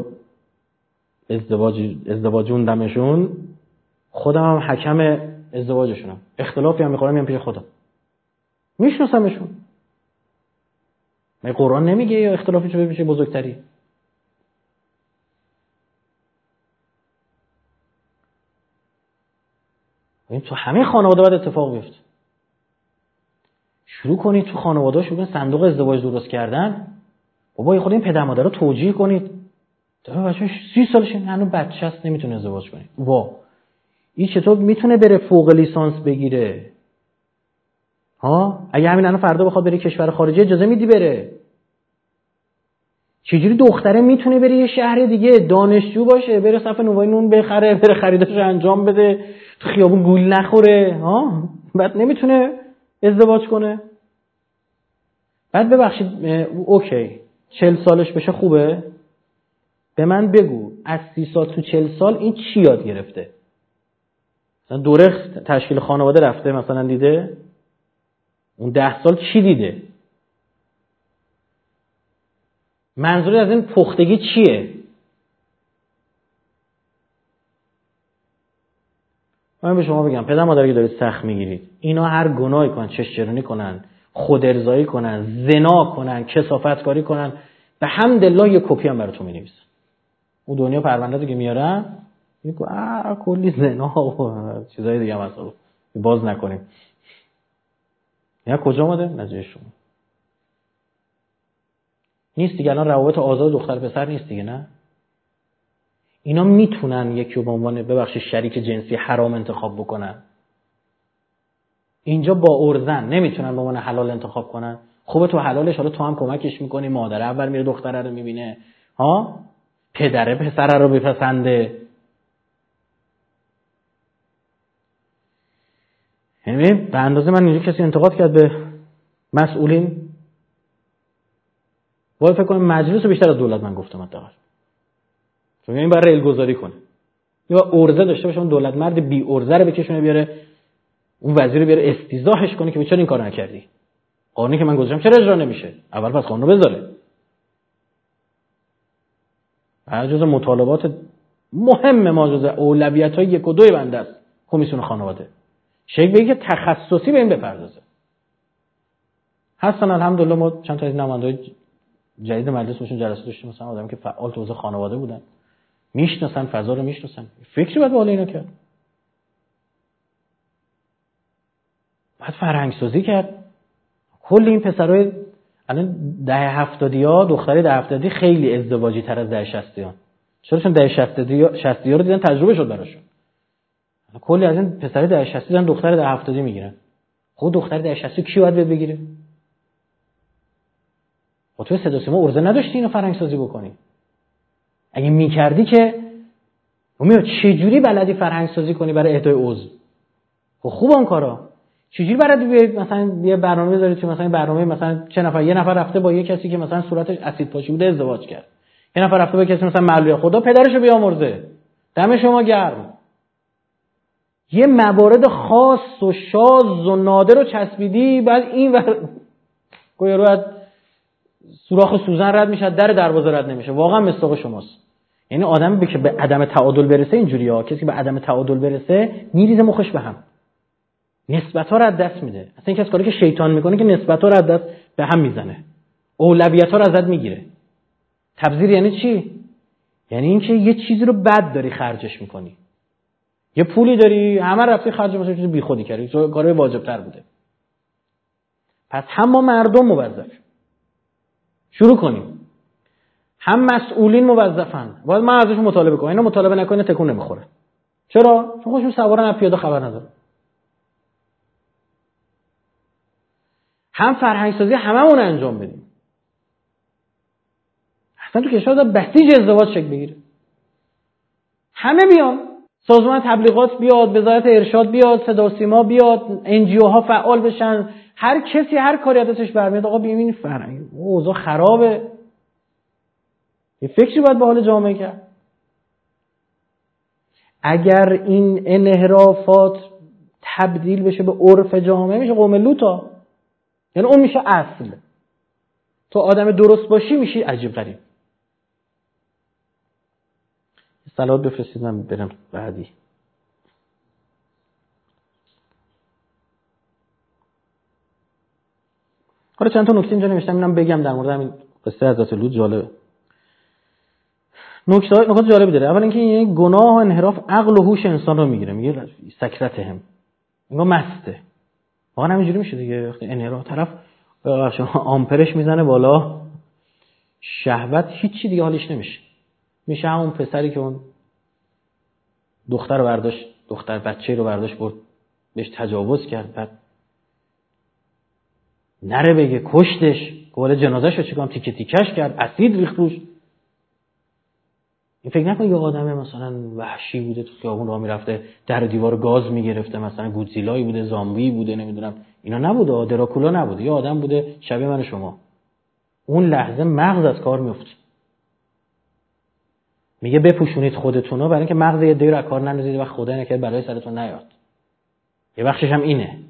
ازدواجوندمشون، خودم هم حکم ازدواجشونم، اختلافی هم میخورم میام پیش خودم، میشناسمشون. مگه قرآن نمیگه یا اختلافی چه بشه بزرگتری؟ این تو همه خانواده باید اتفاق بیفته. شروع کنید تو خانواده شروع کنید صندوق ازدواج درست کردن. بابا یه خود این پدر مادر رو توجیه کنید. تا بچه‌ش 30 سالشه هنوز بچه است نمیتونه ازدواج کنه. این چطور میتونه بره فوق لیسانس بگیره؟ اگه همین الان فردا بخواد بره کشور خارجی اجازه میدی بره؟ چجوری دختره میتونه بره یه شهر دیگه دانشجو باشه، بره صف نونوای نون بخره، بره خریداشو انجام بده، تو خیابون گول نخوره، بعد نمیتونه ازدواج کنه؟ بعد ببخشید اوکی 40 سالش بشه خوبه؟ به من بگو از 30 سال تو 40 سال این چی یاد گرفته؟ مثلا دوره تشکیل خانواده رفته مثلا دیده؟ اون 10 سال چی دیده؟ منظور از این پختگی چیه؟ من به شما بگم پدر مادری که دارید سخت میگیرید، اینا هر گناهی کنن، چشترونی کنن، خود ارضایی کنن، زنا کنن، کثافت کاری کنن، به حمدالله یه کپی هم براتون می‌نویسن. اون دنیا پرونده که میارن میگه کلی زنا و چیزای دیگه هم هست، باز نکنیم. یا کجا اومده؟ نتیجه شما نیست دیگه. الان روابط آزاد دختر پسر نیست دیگه. نه، اینا میتونن یکی رو به عنوان ببخشید شریک جنسی حرام انتخاب بکنن. اینجا با ارزن نمیتونن به عنوان حلال انتخاب کنن. خوبه تو حلالش، حالا تو هم کمکش میکنی، مادر اول میره دختره رو میبینه، ها، پدره پسره رو بپسنده. یعنی به اندازه من اینجا کسی انتقاد کرد به مسئولین، وای فکر کنم مجلس رو بیشتر از دولت من گفتم حداقل، چون این برای ریل گذاری کنه، یا ارزه داشته باشه، اون دولت مرد بی ارزه رو بکشونه بیاره، اون وزیر رو بیاره استیضاحش کنه که چرا این کارو نکردی؟ قانونی که من گذاشتم چرا اجرا نمیشه؟ اول پس قانون رو بذاره. از جزء مطالبات مهم ما، جزء اولویت‌های 1 و 2 بنده است کمیسیون خانواده. شیخ بگه که تخصصی به این بپردازه. هستن الحمدلله، ما چند تا از نماینده‌های جدید مجلس باشون جلسه داشتیم، مثلا آدمی که فعال تو حوزه خانواده بودن، میشناسن فضا رو، میشناسن. فکری باید بالا اینا کرد، باید فرهنگ سازی کرد. کل این پسرای الان 10-70ها، دختری 10-70 خیلی ازدواجی تر از 10-60ها. چرا؟ چون 10-60ها رو دیدن، تجربه شد براشون. کلی از این پسرای 10-60 دیدن دختر 10-70 میگیرن. خود دختر 10-60 کی باید بگیره؟ با تو صدا سیما ارزه نداشتی اینو فرهنگ سازی بکنی؟ اگه میکردی که میاد چجوری بلدی فرهنگ سازی کنی برای اهدای عضو؟ خب خوب اون کارا. چجوری بلدی بیای مثلا یه برنامه بذاری تو، مثلا برنامه مثلا یه نفر رفته با یه کسی که مثلا صورتش اسید پاشی بوده ازدواج کرد، یه نفر رفته با کسی مثلا معلولیه، خدا پدرشو بیامرزه، دم شما گرم، یه موارد خاص و شاذ و نادر رو چسبیدی، بعد این گویا رو سوراخ سوزن رد میشه، در دروازه رد نمیشه. واقعا مصداق شماست. یعنی آدمی که به عدم تعادل برسه اینجوریه، کسی که به عدم تعادل برسه میریزه مخش به هم، نسبت‌ها رو از دست میده. اصلا این کس کاری که شیطان میکنه که نسبت‌ها رو از دست به هم میزنه، اولویت‌ها رو ازت میگیره. تبذیر یعنی چی؟ یعنی اینکه یه چیزی رو بد داری خرجش میکنی، یه پولی داری همه رفتی خرج مثلا چیز بیخودی کردی، کارهای واجب‌تر بوده. پس هم ما مردم موظف شروع کنیم، هم مسئولین موظفن، باید من ازشون مطالبه کنم. اینا مطالبه نکنه تکون نمیخوره. چرا؟ چون خودشون سوارن، از پیاده خبر نداره. هم فرهنگ سازی هممون انجام بدیم. اصلا تو کشور داره بسیج ازدواج شکل بگیره، همه بیان، سازمان تبلیغات بیاد، وزارت ارشاد بیاد، صدا و سیما بیاد، NGO ها فعال بشن، هر کسی هر کاری ازش برمیاد. آقا ببین فرهنگ اوضاع خرابه، یه فکری باید به حال جامعه کرد. اگر این انحرافات تبدیل بشه به عرف جامعه، میشه قوم لوطا. یعنی اون میشه اصل، تو آدم درست باشی میشی عجیب غریب. صلوات بفرستید من برم بعدی. حالا چند تا نکته اینجا نوشتم، اینم بگم در مورد همین قصه حضرت لوط. جالبه، نکات جالبی داره. اول اینکه این گناه و انحراف عقل و هوش انسان رو میگیره، میگه سکرتهم، انگار مسته. واقعا همینجوری میشه دیگه. وقتی انحراف طرف آمپرش میزنه بالا، شهوت هیچی دیگه حالش نمیشه، میشه همون پسری که اون دختر رو برداشت، دختر بچه رو برداشت برد بهش تجاوز کرد، بعد نره بگه کشتش، گوله جنازه‌شو چیکار تیکه تیکش کرد، اسید ریخت روش. این فکر نکن یه آدم مثلا وحشی بوده تو خیابون راه میرفته در دیوار گاز میگرفته، مثلا گودزیلایی بوده، زامبی بوده، نمیدونم اینا نبوده، دراکولا نبوده، یه آدم بوده شبیه من و شما. اون لحظه مغز از کار میفته، میگه بپوشونید خودتونو برای اینکه مغز یه دی رو از کار نندازید و خدای نکنه بلای سرتون نیاد. یه بخشش هم اینه.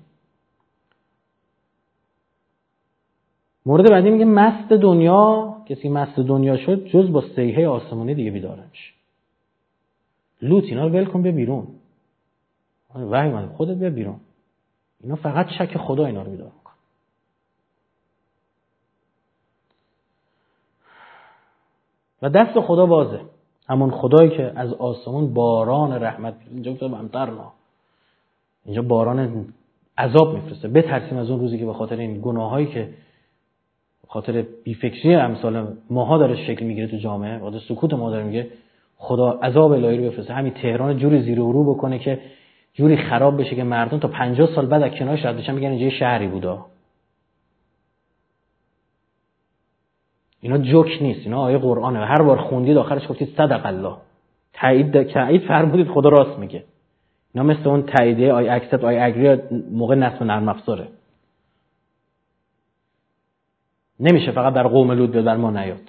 مورد بعدی میگه مست دنیا، کسی مست دنیا شد جز با صیحه آسمانی دیگه بیدار نمیشه. لوط اینا رو ول کن بیا بیرون. وحی من خودت بیا بیرون. اینا فقط شک خدا اینا رو بیدار میکنه. و دست خدا بازه، همون خدایی که از آسمون باران رحمت، اینجا گفته امطرنا، اینجا باران عذاب میفرسته. بترسیم از اون روزی که به خاطر این گناهایی که به خاطر بیفکری امثال ماها داره شکل میگیره تو جامعه، بعد سکوت ما داره میگه خدا عذاب الهی رو بفرسته، همین تهران جوری زیر و رو بکنه که جوری خراب بشه که مردم تا 50 سال بعد از کنارش رد بشن میگن اینجا شهری بودا. اینا جوک نیست، اینا آیه قرآنه و هر بار خوندید آخرش گفتید صدق الله، تایید فرمودید خدا راست میگه. اینا مثل اون تاییدیه آی اکسپت آی اگری موقع نصب نرم افزاره، نمیشه فقط در قوم لوط بیاد بر ما نیاد.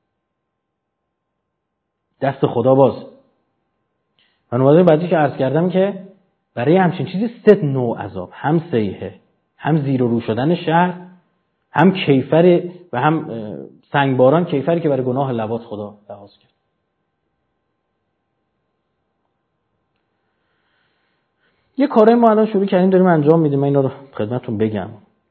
دست خدا باز. من نماده بعدی که عرض کردم که برای همچین چیزی 3 نوع عذاب، هم سیحه، هم زیر و رو شدن شهر، هم کیفر و هم سنگباران، کیفری که برای گناه لواط خدا لحاظ کرد. یه کارایی ما الان شروع کردیم داریم انجام میدیم، من اینا رو خدمتتون بگم.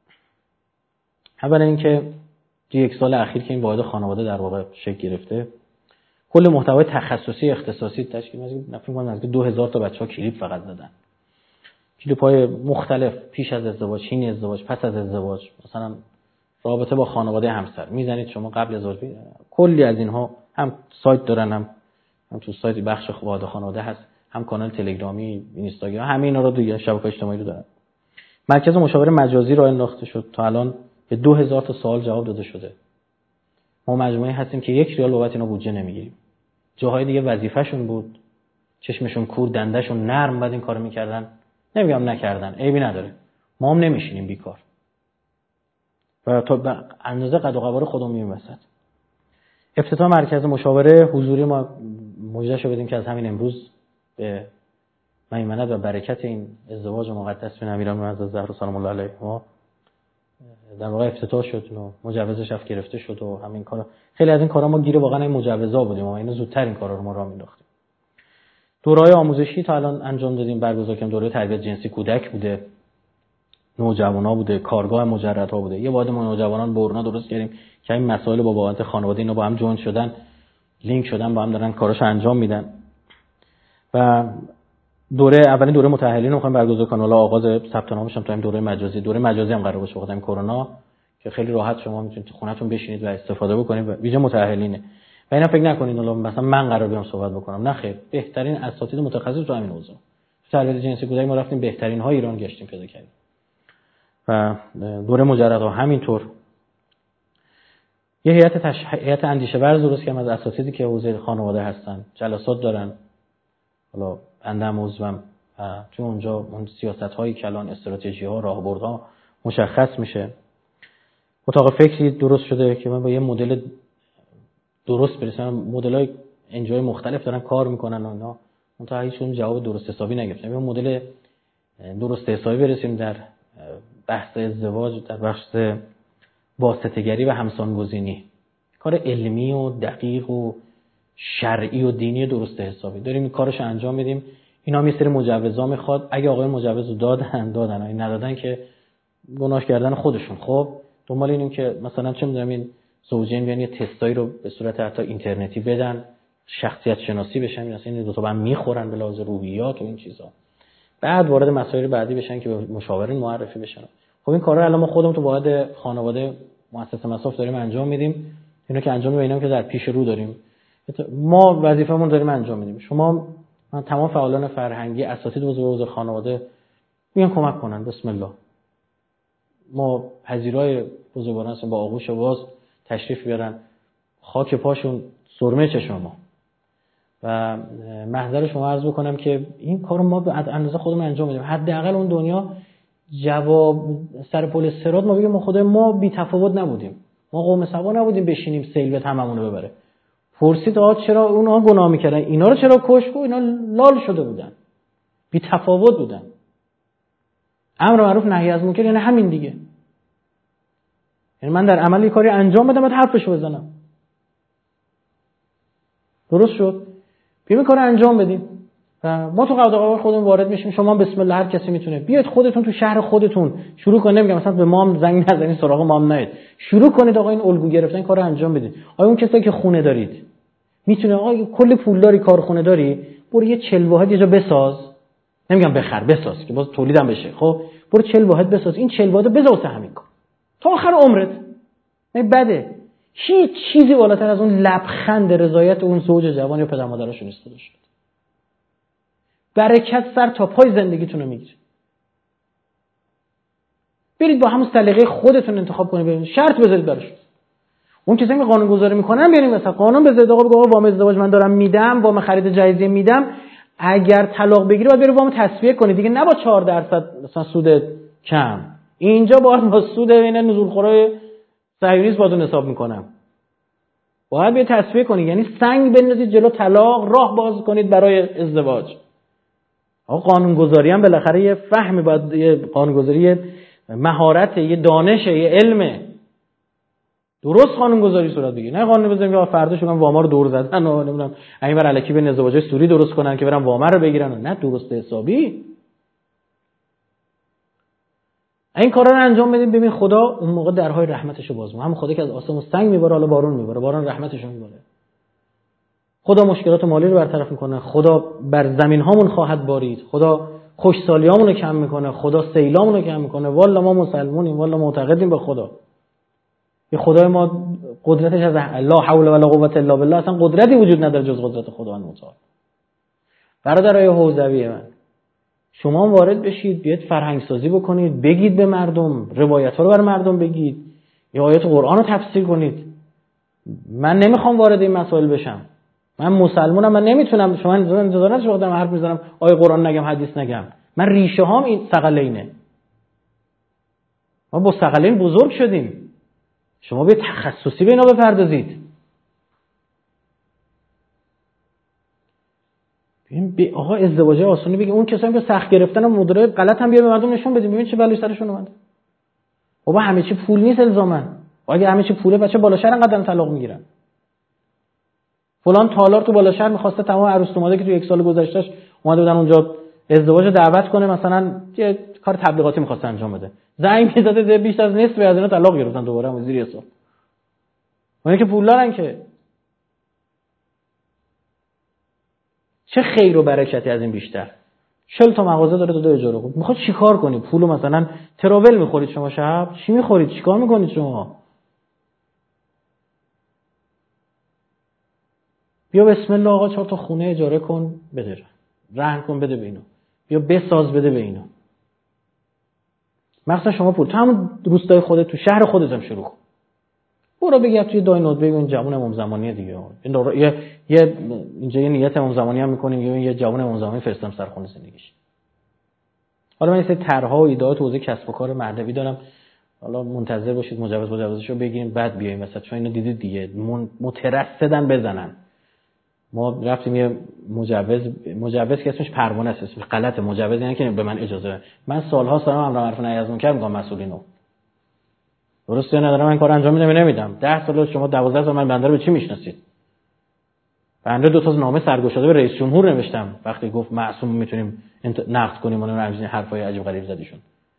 اولا اینکه تو 1 سال اخیر که این واحد خانواده در واقع شکل گرفته، کل محتوای تخصصی اختصاصی تشکیل میشه. فکر کنم نزدیک 2000 تا بچه‌ها کلیپ فقط زدن. کلیپ‌های مختلف، پیش از ازدواج، حین ازدواج، پس از ازدواج، مثلا رابطه با خانواده همسر میزنید شما قبل ازدواج، کلی از اینها هم سایت دارن، هم تو سایت بخش واحد خانواده هست، هم کانال تلگرامی، اینستاگرام، همه اینا رو دیگه شبکه‌های اجتماعی رو دارن. مرکز مشاوره مجازی راه انداخته شد، تا الان به 2000 تا سوال جواب داده شده. ما مجموعه هستیم که 1 ریال بابت اینا بودجه نمیگیریم. جاهای دیگه وظیفه‌شون بود، چشمشون کور، دنده‌شون نرم، بعد این کارو می‌کردن. نمیگم نکردن، عیبی نداره. ما هم نمیشینیم بیکار. و تا به اندازه قد و قوار خودمون مییم وسط. افتتاح مرکز مشاوره حضوری ما مژدهشو بدیم که از همین امروز به میمنت و برکت این ازدواج مقدس بین امیرالمومنین الزهرا سلام الله علیها در واقع افتتاح شد و مجوزش رفت گرفته شد و همین کارا. خیلی از این کارا ما گیر واقعا این مجوزا بودیم و اینا زودتر این کارا رو ما راه مینداختیم. دوره‌های آموزشی تا الان انجام دادیم، برگزار کردیم. دوره تربیت جنسی کودک بوده، نوجوانا بوده، کارگاه مجردها بوده. یه واحد نوجوانان برنا درست کردیم که این مسائل با بابت خانواده اینا با هم جوین شدن، لینک شدن، با هم دارن کاراشو انجام میدن. و اولین دوره متأهلین رو می‌خوایم برگزار کنیم. حالا آغاز ثبت نامش هم تا این دوره مجازی هم قرار باشه بخاطر کرونا، که خیلی راحت شما میتونید تو خونه‌تون بشینید و استفاده بکنید. ویژه متأهلینه. و اینا فکر نکنید حالا مثلا من قرار بیام صحبت بکنم، نه خیر، بهترین اساتید متخصص تو همین حوزه. تربیت جنسی کودک ما رفتیم بهترین های ایران گشتیم پیدا کردیم. و دوره مجردها همینطور. یه هیئت اندیشه ورز درست کردیم از اساتیدی که حوزه خانواده هستن، جلسات دارن. حالا بنده هم عضوم، تو اونجا اون سیاست‌های کلان، استراتژی‌ها، راهبردها مشخص میشه. اتاق فکری درست شده که من با یه مدل درست برسم. مدل‌های انجای مختلف دارن کار میکنن و اینا، منتها هیچون جواب درست حسابی نگرفتن. به مدل درست حسابی برسیم در بحث ازدواج، در بحث واسطه‌گری و همسان‌گزینی. کار علمی و دقیق و شرعی و دینی درست حسابی داریم این کارش انجام میدیم. اینا هم یه سری مجوزا میخواد. اگه آقای مجوز رو دادن این ندادن که گناه کردن خودشون. خب دنبال اینیم که مثلا چه میدونم این زوجین بیان یه تستایی رو به صورت حتی اینترنتی بدن، شخصیت شناسی بشن، مثلا این دو تا با هم میخورن به لحاظ روحیات و این چیزا، بعد وارد مسائل بعدی بشن که به مشاورین معرفی بشن. خب این کارا الان ما خودمون تو واحد خانواده مؤسسه مصاف داریم انجام میدیم. اینا که انجام میدیم که در پیش رو داریم، ما وظیفمون داریم انجام میدیم. شما من تمام فعالان فرهنگی، اساتید حوزه خانواده میان کمک کنن. بسم الله. ما پذیرای بزرگواران هستیم، با آغوش باز تشریف بیارن، خاک پاشون سرمه چشم ما. و محضر شما عرض بکنم که این کارو ما به اندازه خودمون انجام میدیم. حداقل اون دنیا جواب سر پل صراط ما بگیم ما خدای ما بی تفاوت نبودیم، ما قوم سبا نبودیم بشینیم سیل به تمامون رو ببره. پرسید چرا اونها گناه میکردن، اینا رو چرا کشت؟ اینا لال شده بودن، بی تفاوت بودن. امر معروف نهی از منکر یعنی همین دیگه. یعنی من در عمل کاری انجام بدم بعد حرفشو بزنم. درست شد؟ بیایم کارو انجام بدیم. و ما تو قرارداد خودمون وارد میشیم، شما بسم الله هر کسی میتونه بیاید خودتون تو شهر خودتون شروع کنید. نمیگم مثلا به ما هم زنگ نزنید، سراغ ما هم نید، شروع کنید آقا این الگو گرفتن این کارو انجام بدید. آقا اون کسایی که خونه دارید میتونه، آقا کلی پول داری، کارخونه داری، برو یه 40 واحد یه جا بساز. نمیگم بخر، بساز که باز تولیدم بشه. خب برو 40 واحد بساز، این 40 واحد بذار واسه همین کار تا آخر عمرت. نه بده. هیچ چیزی بالاتر از اون لبخند رضایت اون زوج جوان یا پدر مادرشون نیست. برکت سر تا پای زندگیتون رو میگیره. برید با همون سلیقه خودتون انتخاب کنید، ببینید شرط بذارید براش. اون کسی که قانون گذاری میکنن بیاریم مثلا قانون بذارید، آقا بگو آقا وام ازدواج من دارم میدم، وام خرید جایزه میدم، اگر طلاق بگیری باید بری وام تصفیه کنی دیگه، نه با 4% مثلا سود کم. اینجا باید با سود این نزولخورای صهیونیست بازون حساب میکنم. باید بیا تصفیه کنی، یعنی سنگ بندازید جلو طلاق، راه باز کنید برای ازدواج. آقا قانونگذاری هم بالاخره یه فهمی، باید یه قانونگذاری، یه مهارت، یه دانش، یه علمه. درست قانونگذاری صورت بگیره، نه قانون بزنیم که فردا شدن واما رو دور زدن و نمیدونم این بر الکی به ازدواجای سوری درست کنن که برن واما رو بگیرن. نه، درست حسابی این کارا رو انجام بدیم. ببین خدا اون موقع درهای رحمتش رو باز می‌کنه. هم خدا که از آسمون سنگ میباره، حالا بارون میباره، باران رحمتش رو میباره. خدا مشکلات مالی رو برطرف میکنه، خدا بر زمین هامون خواهد بارید، خدا خوشسالیامون رو کم میکنه، خدا سیلامون رو کم میکنه. والله ما مسلمونیم، والله معتقدیم به خدا. یه خدای ما قدرتش از لا حول ولا قوة الا بالله، اصلا قدرتی وجود نداره جز قدرت خداوند متعال. برادرای حوزوی من، شما وارد بشید، بیاید فرهنگ سازی بکنید، بگید به مردم، روایت ها رو برای مردم بگید، یا آیات قرآن رو تفسیر کنید. من نمیخوام وارد این مسائل بشم، من مسلمانم، من نمیتونم. شما انتظار نداشته باشید حرف میزنم آیه قرآن نگم، حدیث نگم. من ریشه هام این ثقلینه، ما با ثقلین بزرگ شدیم. شما به تخصصی به اینا بپردازید. ببین آقا ازدواج آسونی بگی، اون کسایی که سخت گرفتن و مدرای غلط هم بیا به مردم نشون بدیم، ببین چه بلایی سرشون اومده. بابا همه چی پول نیست الزاما. اگه همه چی پوله بچه بالا شهر انقدر طلاق میگیرن. فلان تالار تو بالا شهر می‌خواسته تمام عروس اومده که تو یک سال گذشتهش اومده بودن اونجا ازدواج دعوت کنه، مثلا یه کار تبلیغاتی می‌خواست انجام بده، زنگ می‌زده بیشتر از نصف از اینا طلاق گرفتن دوباره هم زیر حساب. اونایی که پول دارن که چه خیر و برکتی از این بیشتر. 40 تا مغازه داره دو اجاره کنه. میخواد چیکار کنی؟ پولو مثلا تراول می‌خورید شما شب؟ چی می‌خورید؟ چیکار می‌کنید شما؟ بیا بسم الله آقا 4 تا خونه اجاره کن بده، رهن کن بده به اینا، بیا بساز بده به اینا. مثلا شما پول تو همون روستای خودت تو شهر خودت هم شروع کن. برو بگید توی داینود ببین جوون امام زمانی دیگه، یه اینجا یه نیت امام زمانی هم می‌کنیم، یه جوون امام زمانی فرستم سر خونه زندگیش. حالا من این سری طرح‌ها و ایده‌ها تو حوزه کسب و کار مردوی دارم، حالا منتظر باشید مجوزشو بگیریم بعد بیایم مثلا، چون اینو دیدید دیگه مترصدن بزنن. ما رفتیم یه مجوز که اسمش پروانه است، اسمش غلطه، مجوز یعنی که به من اجازه. من سال‌ها سلام امر معروف نهی از منکر میگم مسئولینو. درسته ندارم من کار انجام میدم نمیدم. 10 سال شما 12 سال من بنده رو به چی میشناسید؟ بنده 2 تا نامه سرگشاده به رئیس جمهور نوشتم وقتی گفت معصوم میتونیم نقد کنیم، اون همین حرفای عجیب غریب زدیشون.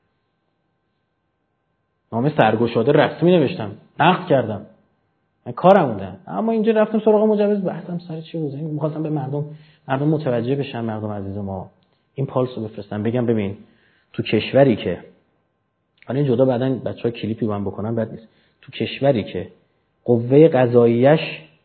نامه سرگشاده رسمی نوشتم، نقد کردم. من کارم بوده. اما اینجا رفتم سراغ مجوز، بحثم سر چی بود؟ می‌خواستم به مردم متوجه بشن، مردم عزیز ما این پالس رو بفرستن، بگم ببین تو کشوری که حالا این جدا بعدن بچه‌ها کلیپی با هم بکنن بد نیست، تو کشوری که قوه قضاییش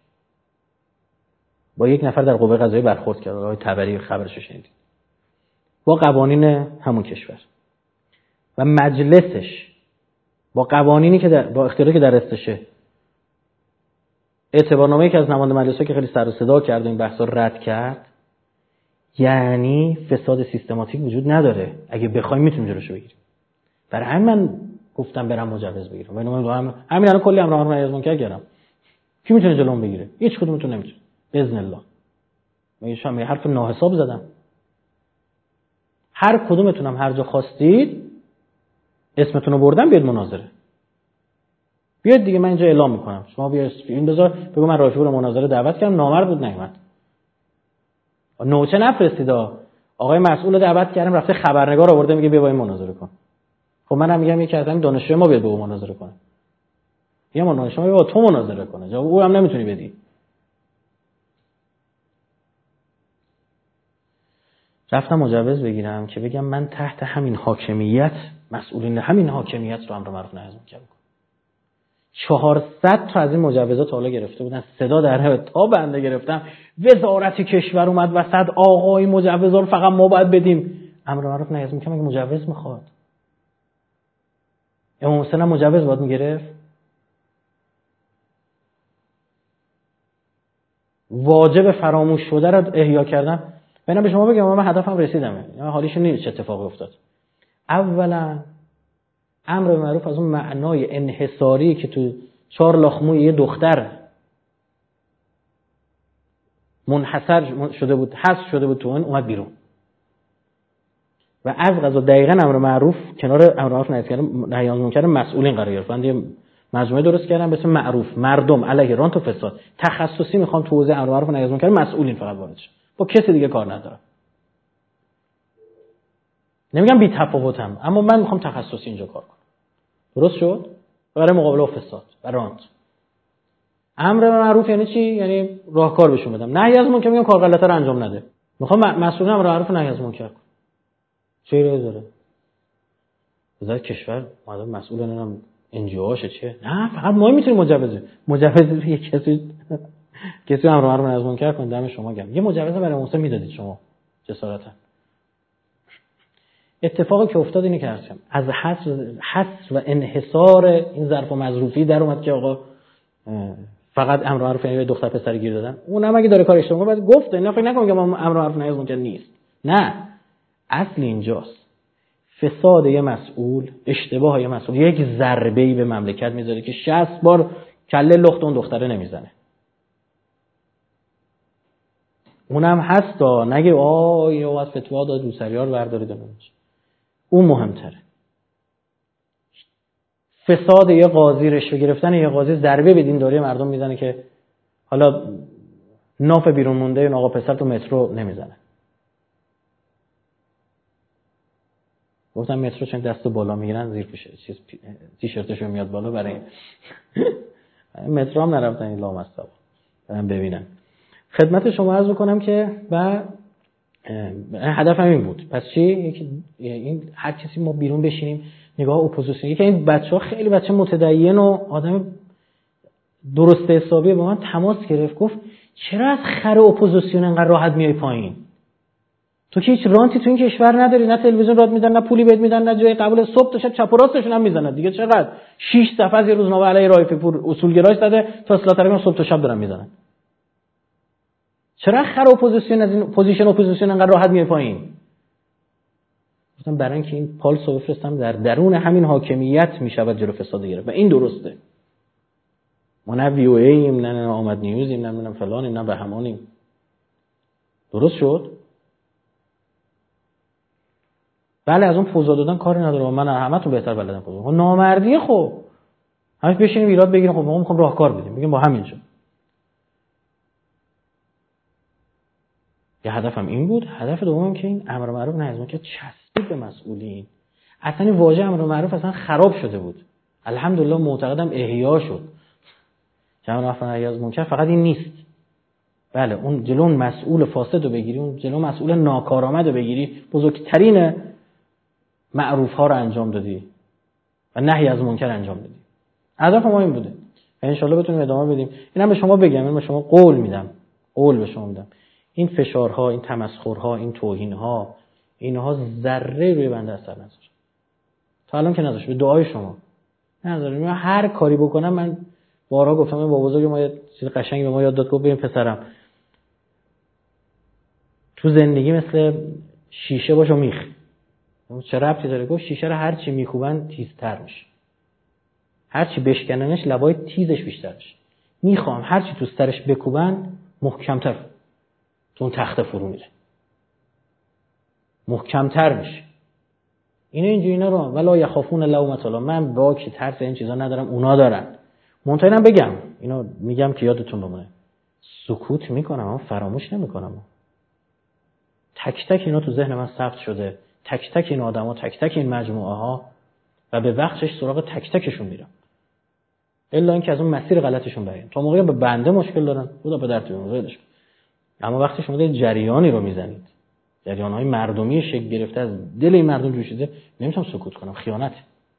با یک نفر در قوه قضاییه برخورد کرد، آقای تبری خبرش رو شنیدید، با قوانین همون کشور و مجلسش با قوانینی که با اختیاری که در دستشه، اعتبارنامه‌ای که از نماینده مجلس‌ها که خیلی سر و صدا کرد این بحثا رد کرد، یعنی فساد سیستماتیک وجود نداره. اگه بخوایم میتونیم جلوشو بگیریم. برای همین من گفتم برم مجوز بگیرم. همین الان کلی امر معروف نهی از منکر کردم. کی میتونه جلوم بگیره؟ هیچ کدومتون نمیتونه. باذن الله. من یه حرف ناحساب زدم. هر کدومتونم هر جا خواستید اسمتون رو بردم بیاد مناظره. بیاد دیگه، من اینجا اعلام میکنم. شما بیا این بذار بگو من رافی رو مناظره دعوت کردم، نامرد بود نیومد. نوچه نفرستیدا، آقای مسئول رو دعوت کردیم، رفته خبرنگار آورده میگه بیا با این مناظره کن. خب منم میگم یکی از همین دانشجوی ما بیاد با اون مناظره کنه. یه دانشجو با تو مناظره کنه، جواب او هم نمیتونی بدی. رفتم مجوز بگیرم که بگم من تحت همین حاکمیت مسئولین همین حاکمیت رو امر معروف نهی از منکر میکنم. 400 تا از این مجوزات حالا گرفته بودن، صدا در همه تا بنده گرفتم، وزارت کشور اومد وسط، آقای مجوزا رو فقط ما باید بدیم. امر معروف نهی از منکر مگه مجوز میخواد؟ امام حسین هم مجوز باید میگرفت؟ واجب فراموش شده رو احیا کردن. ببینم به شما بگم من هدفم رسیدم، حالیش نیست چه اتفاقی افتاد. اولا امر به معروف از اون معنای انحصاری که تو 4 لاخ موی یه دختر منحصر شده بود، حذف شده بود تو اون، اومد بیرون. و از قضا دقیقاً امر معروف کنار امر معروف نهی از منکر مسئولین قرار گرفت. من یه مجموعه درست کردم به اسم معروف مردم علیه رانت و فساد. تخصصی میخوام تو حوزه امر معروف نهی از منکر مسئولین فقط وارد شه. با کسی دیگه کار ندارم. نمیگم بی تفاوتم، اما من میخوام تخصصی اینجا کار کنم. درست شد؟ برای مقابله با فساد و رانت. امر معروف یعنی چی؟ یعنی راهکار بهشون بدم. نهی از منکر میگم کار غلطه رو انجام نده. میخوام مسئولین امر معروف نهی از منکر کنم. چه ایرادی داره؟ وزارت کشور مردم مسئول نمیدونم انجیوهاشه چه؟ نه فقط ما میتونیم مجوز یه کسی امر معروف نهی از منکر کنه. دم شما گرم. یه مجوز برای موسی میدادید شما جسارتا. اتفاقی که افتاد اینه که از حصر و انحصار این ظرف و مظروفی در اومد که آقا فقط امر معروف نهی دختر پسر گیر دادن. اونم اگه داره کار اشتباه بعد گفته، اینا فکر نکنم که امر معروف نهی از منکر نیست. نه، اصل اینجاست فساد یه مسئول، اشتباه یه مسئول یک ضربه‌ای به مملکت میذاره که 60 بار کله لخت اون دختره نمیزنه. اونم هستا، نگه یا از فتوا داد روسریار بردارید اون مهمتره. فساد یه قاضی، رشوه گرفتن یه قاضی ضربه به دینداری مردم میزنه که حالا ناف بیرون مونده این آقا پسر تو مترو نمیزنه. گفتم مترو چون دست بالا میگیرن زیر پوشه تیشرتشو میاد بالا برای مترو هم نرفتن این لامصب برام ببینن. خدمت شما عرض میکنم که و هدفم این بود. پس چی؟ این هر کسی ما بیرون بشینیم نگاه اپوزیسیون، یکی این بچه‌ها خیلی بچه متدین و آدم درست حسابیه با من تماس گرفت، گفت چرا از خر اپوزیسیون انقدر راحت میای پایین؟ تو که هیچ رانتی تو این کشور نداری، نه تلویزیون رات میدن، نه پولی بهت میدن، نه جای قبول، صبح تا شب چپ و راستشون هم میزنن دیگه. چقدر 6 صفحه از یه روزنامه علیه رایفی پور اصولگرایش داده تا اصلاح طلبان صبح تا شب دارن میزنن. چرا خر اپوزیسیون از این پوزیشن اپوزیسیون انقدر راحت میای پایین؟ گفتم برای اینکه این پالس رو بفرستم در درون همین حاکمیت میشود جلو فساد گرفت و این درسته. ما نه وی او ایم، نه آمد نیوزیم، نه فلانیم، نه بهمانیم. درست شد؟ بله از اون پوزا دادن کاری نداره، من همتون بهتر بلدم پوزا. خب نامردیه. خب همش بشینیم ایراد بگیریم. خب ما میخوام راهکار بدیم، میگیم با همینجا. یه هدفم این بود. هدف دومم که این امر معروف نهی از منکر چسبید به مسئولین. اصلا این واژه امر معروف اصلا خراب شده بود. الحمدلله معتقدم احیا شد. امر معروف نهی از منکر فقط این نیست. بله اون جلو مسئول فاسد رو بگیری، اون جلو مسئول ناکارآمد رو بگیری، بزرگترین معروف ها رو انجام دادی و نهی از منکر انجام دادی. هدف ما این بوده. ان شاء الله بتونیم ادامه بدیم. اینم به شما بگم، من به شما قول به شما میدم. این فشارها، این تمسخرها، این توهینها، اینها ذره روی بنده اثر نذاره. تا الان که نذاشه، به دعای شما نذاره. من هر کاری بکنم، من بارها گفتم، این بابا بزرگ ما یه چیز قشنگی به ما یاد داد، گفت ببین پسرم تو زندگی مثل شیشه باش و میخ. چه ربطی داره؟ گفت شیشه رو هر چی میکوبن تیزتر میشه، هر چی بشکننش لبای تیزش بیشتر میشه. میخوام هر چی تو سرش بکوبن محکمتر تو اون تخته فرو میره، محکمتر میشه. اینا رو ولا یخافون لومة لائم. من با که ترس این چیزا ندارم، اونا دارن. منتظرم بگم، اینو میگم که یادتون بمونه. سکوت میکنم اما فراموش نمیکنم. تک تک اینا تو ذهن من ثبت شده، تک تک این آدما، تک تک این مجموعه ها، و به وقتش سراغ تک تکشون میرم، الا اینکه از اون مسیر غلطشون بریم. تا موقعی به بنده مشکل دارن خدا به درد بیاره، اما وقتی شما یه جریانی رو میزنید، جریان‌های مردمی شکل گرفته از دل این مردم جوشیده، نمیتونم سکوت کنم، خیانت.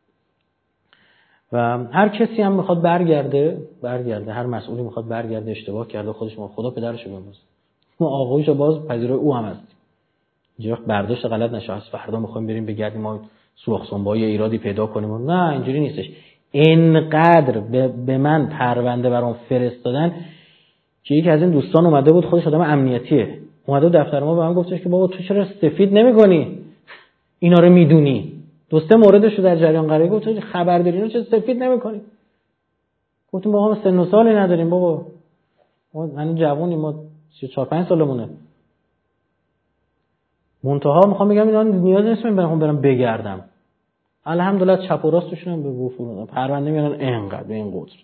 و هر کسی هم میخواد برگرده، هر مسئولی میخواد برگرده اشتباه کرده، خودش ما خدا پدرشو بیامرزه، ما آقایشو باز پذیرای او هم هست. اینجوری برداشت غلط نشه از فردا میخوایم بریم بگردیم ما سوراخ سنبای ایرادی پیدا کنیم، نه اینجوری نیستش. اینقدر به من پرونده برام فرستادن که یکی از این دوستان اومده بود، خودش آدم امنیتیه، اومده بود دفتر ما، به من گفتش که بابا تو چرا سفید نمی‌کنی اینا رو میدونی؟ دوسته موردش رو در جریان قرار گفت خبر داری اینا چرا سفید نمی‌کنی؟ گفتم بابا ما سن و سالی نداریم بابا، ما هنوز جوونیم، ما 34 5 سالمونه. منتها میخوام بگم اینا نیاز نیست من برم بگردم، الحمدلله چپ و راستشون به وفور پرونده میارن اینقدر به این قدر.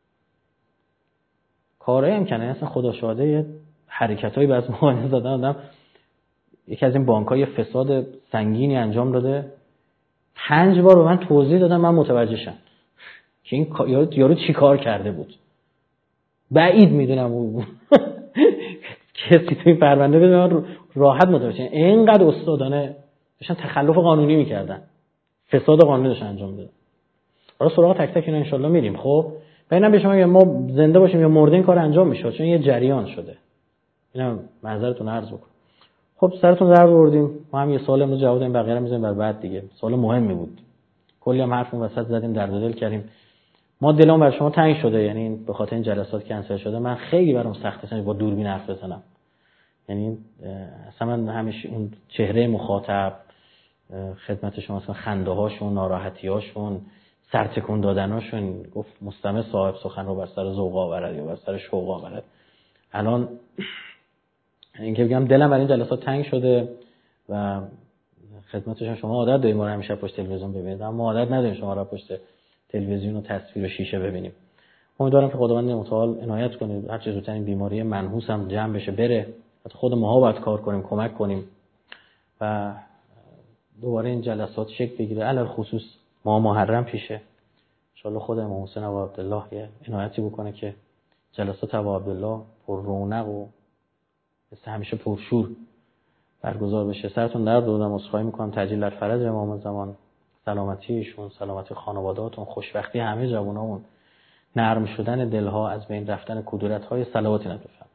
کارایی هم کنه اصلا خدا شاهده، یه حرکتایی بعضی موقع زدن آدم. یکی از این بانک‌ها یه فساد سنگینی انجام داده، 5 بار به من توضیح دادن من متوجه شم که این یارو چی کار کرده بود. بعید میدونم او کسی تو این پرونده بده من راحت متوجه. اینقدر استادانه داشتن تخلف قانونی میکردن، فساد قانونی داشتن انجام میدادن. حالا سراغ تک تک اینا ان شاءالله میریم. خب ببینم به شما میگم ما زنده باشیم یا مرده این کار انجام میشه، چون یه جریان شده. اینم معذرتون عرض بکنم. خب سرتون درد آوردیم، ما هم یه سوال امروز جواب دادیم، بقیه رو میذاریم برای بعد دیگه. سوال مهمی بود، کلی هم حرف وسط زدیم، درد دل کردیم. ما دلم برای شما تنگ شده، یعنی به خاطر این جلسات کنسل شده. من خیلی برام سخته با دوربین حرف بزنم، یعنی اصلا من همیشه اون چهره مخاطب خدمت شما، اصلا خنده هاشون، ناراحتی هاشون، سرتکون دادناشون، گفت مستمع صاحب سخن رو بر سر ذوق آورد یا بر سر شوق آورد. الان اینکه بگم دلم برای این جلسات تنگ شده و خدمتشون شما عادت داریم ما رو همیشه پشت تلویزیون ببینید، اما عادت نداریم شما رو پشت تلویزیون و تصویر و شیشه ببینیم. امیدوارم که خداوند متعال عنایت کنه هر چه زودتر این بیماری منحوس هم جمع بشه بره، خود ماها باید کار کنیم، کمک کنیم و دوباره این جلسات شکل بگیره. علاوه خصوص ما محرم پیشه، ان شاء الله خود امام حسین ابو عبدالله یه عنایتی بکنه که جلسات ابو عبدالله پر رونق و مثل همیشه پرشور برگزار بشه. سرتون درد دادم، عذرخواهی میکنم. تعجیل در فرج امام زمان، سلامتیشون، سلامتی خانواده‌هاتون، خوشبختی همه جوانامون، نرم شدن دلها، از بین رفتن کدورت‌های صلواتی نبرد.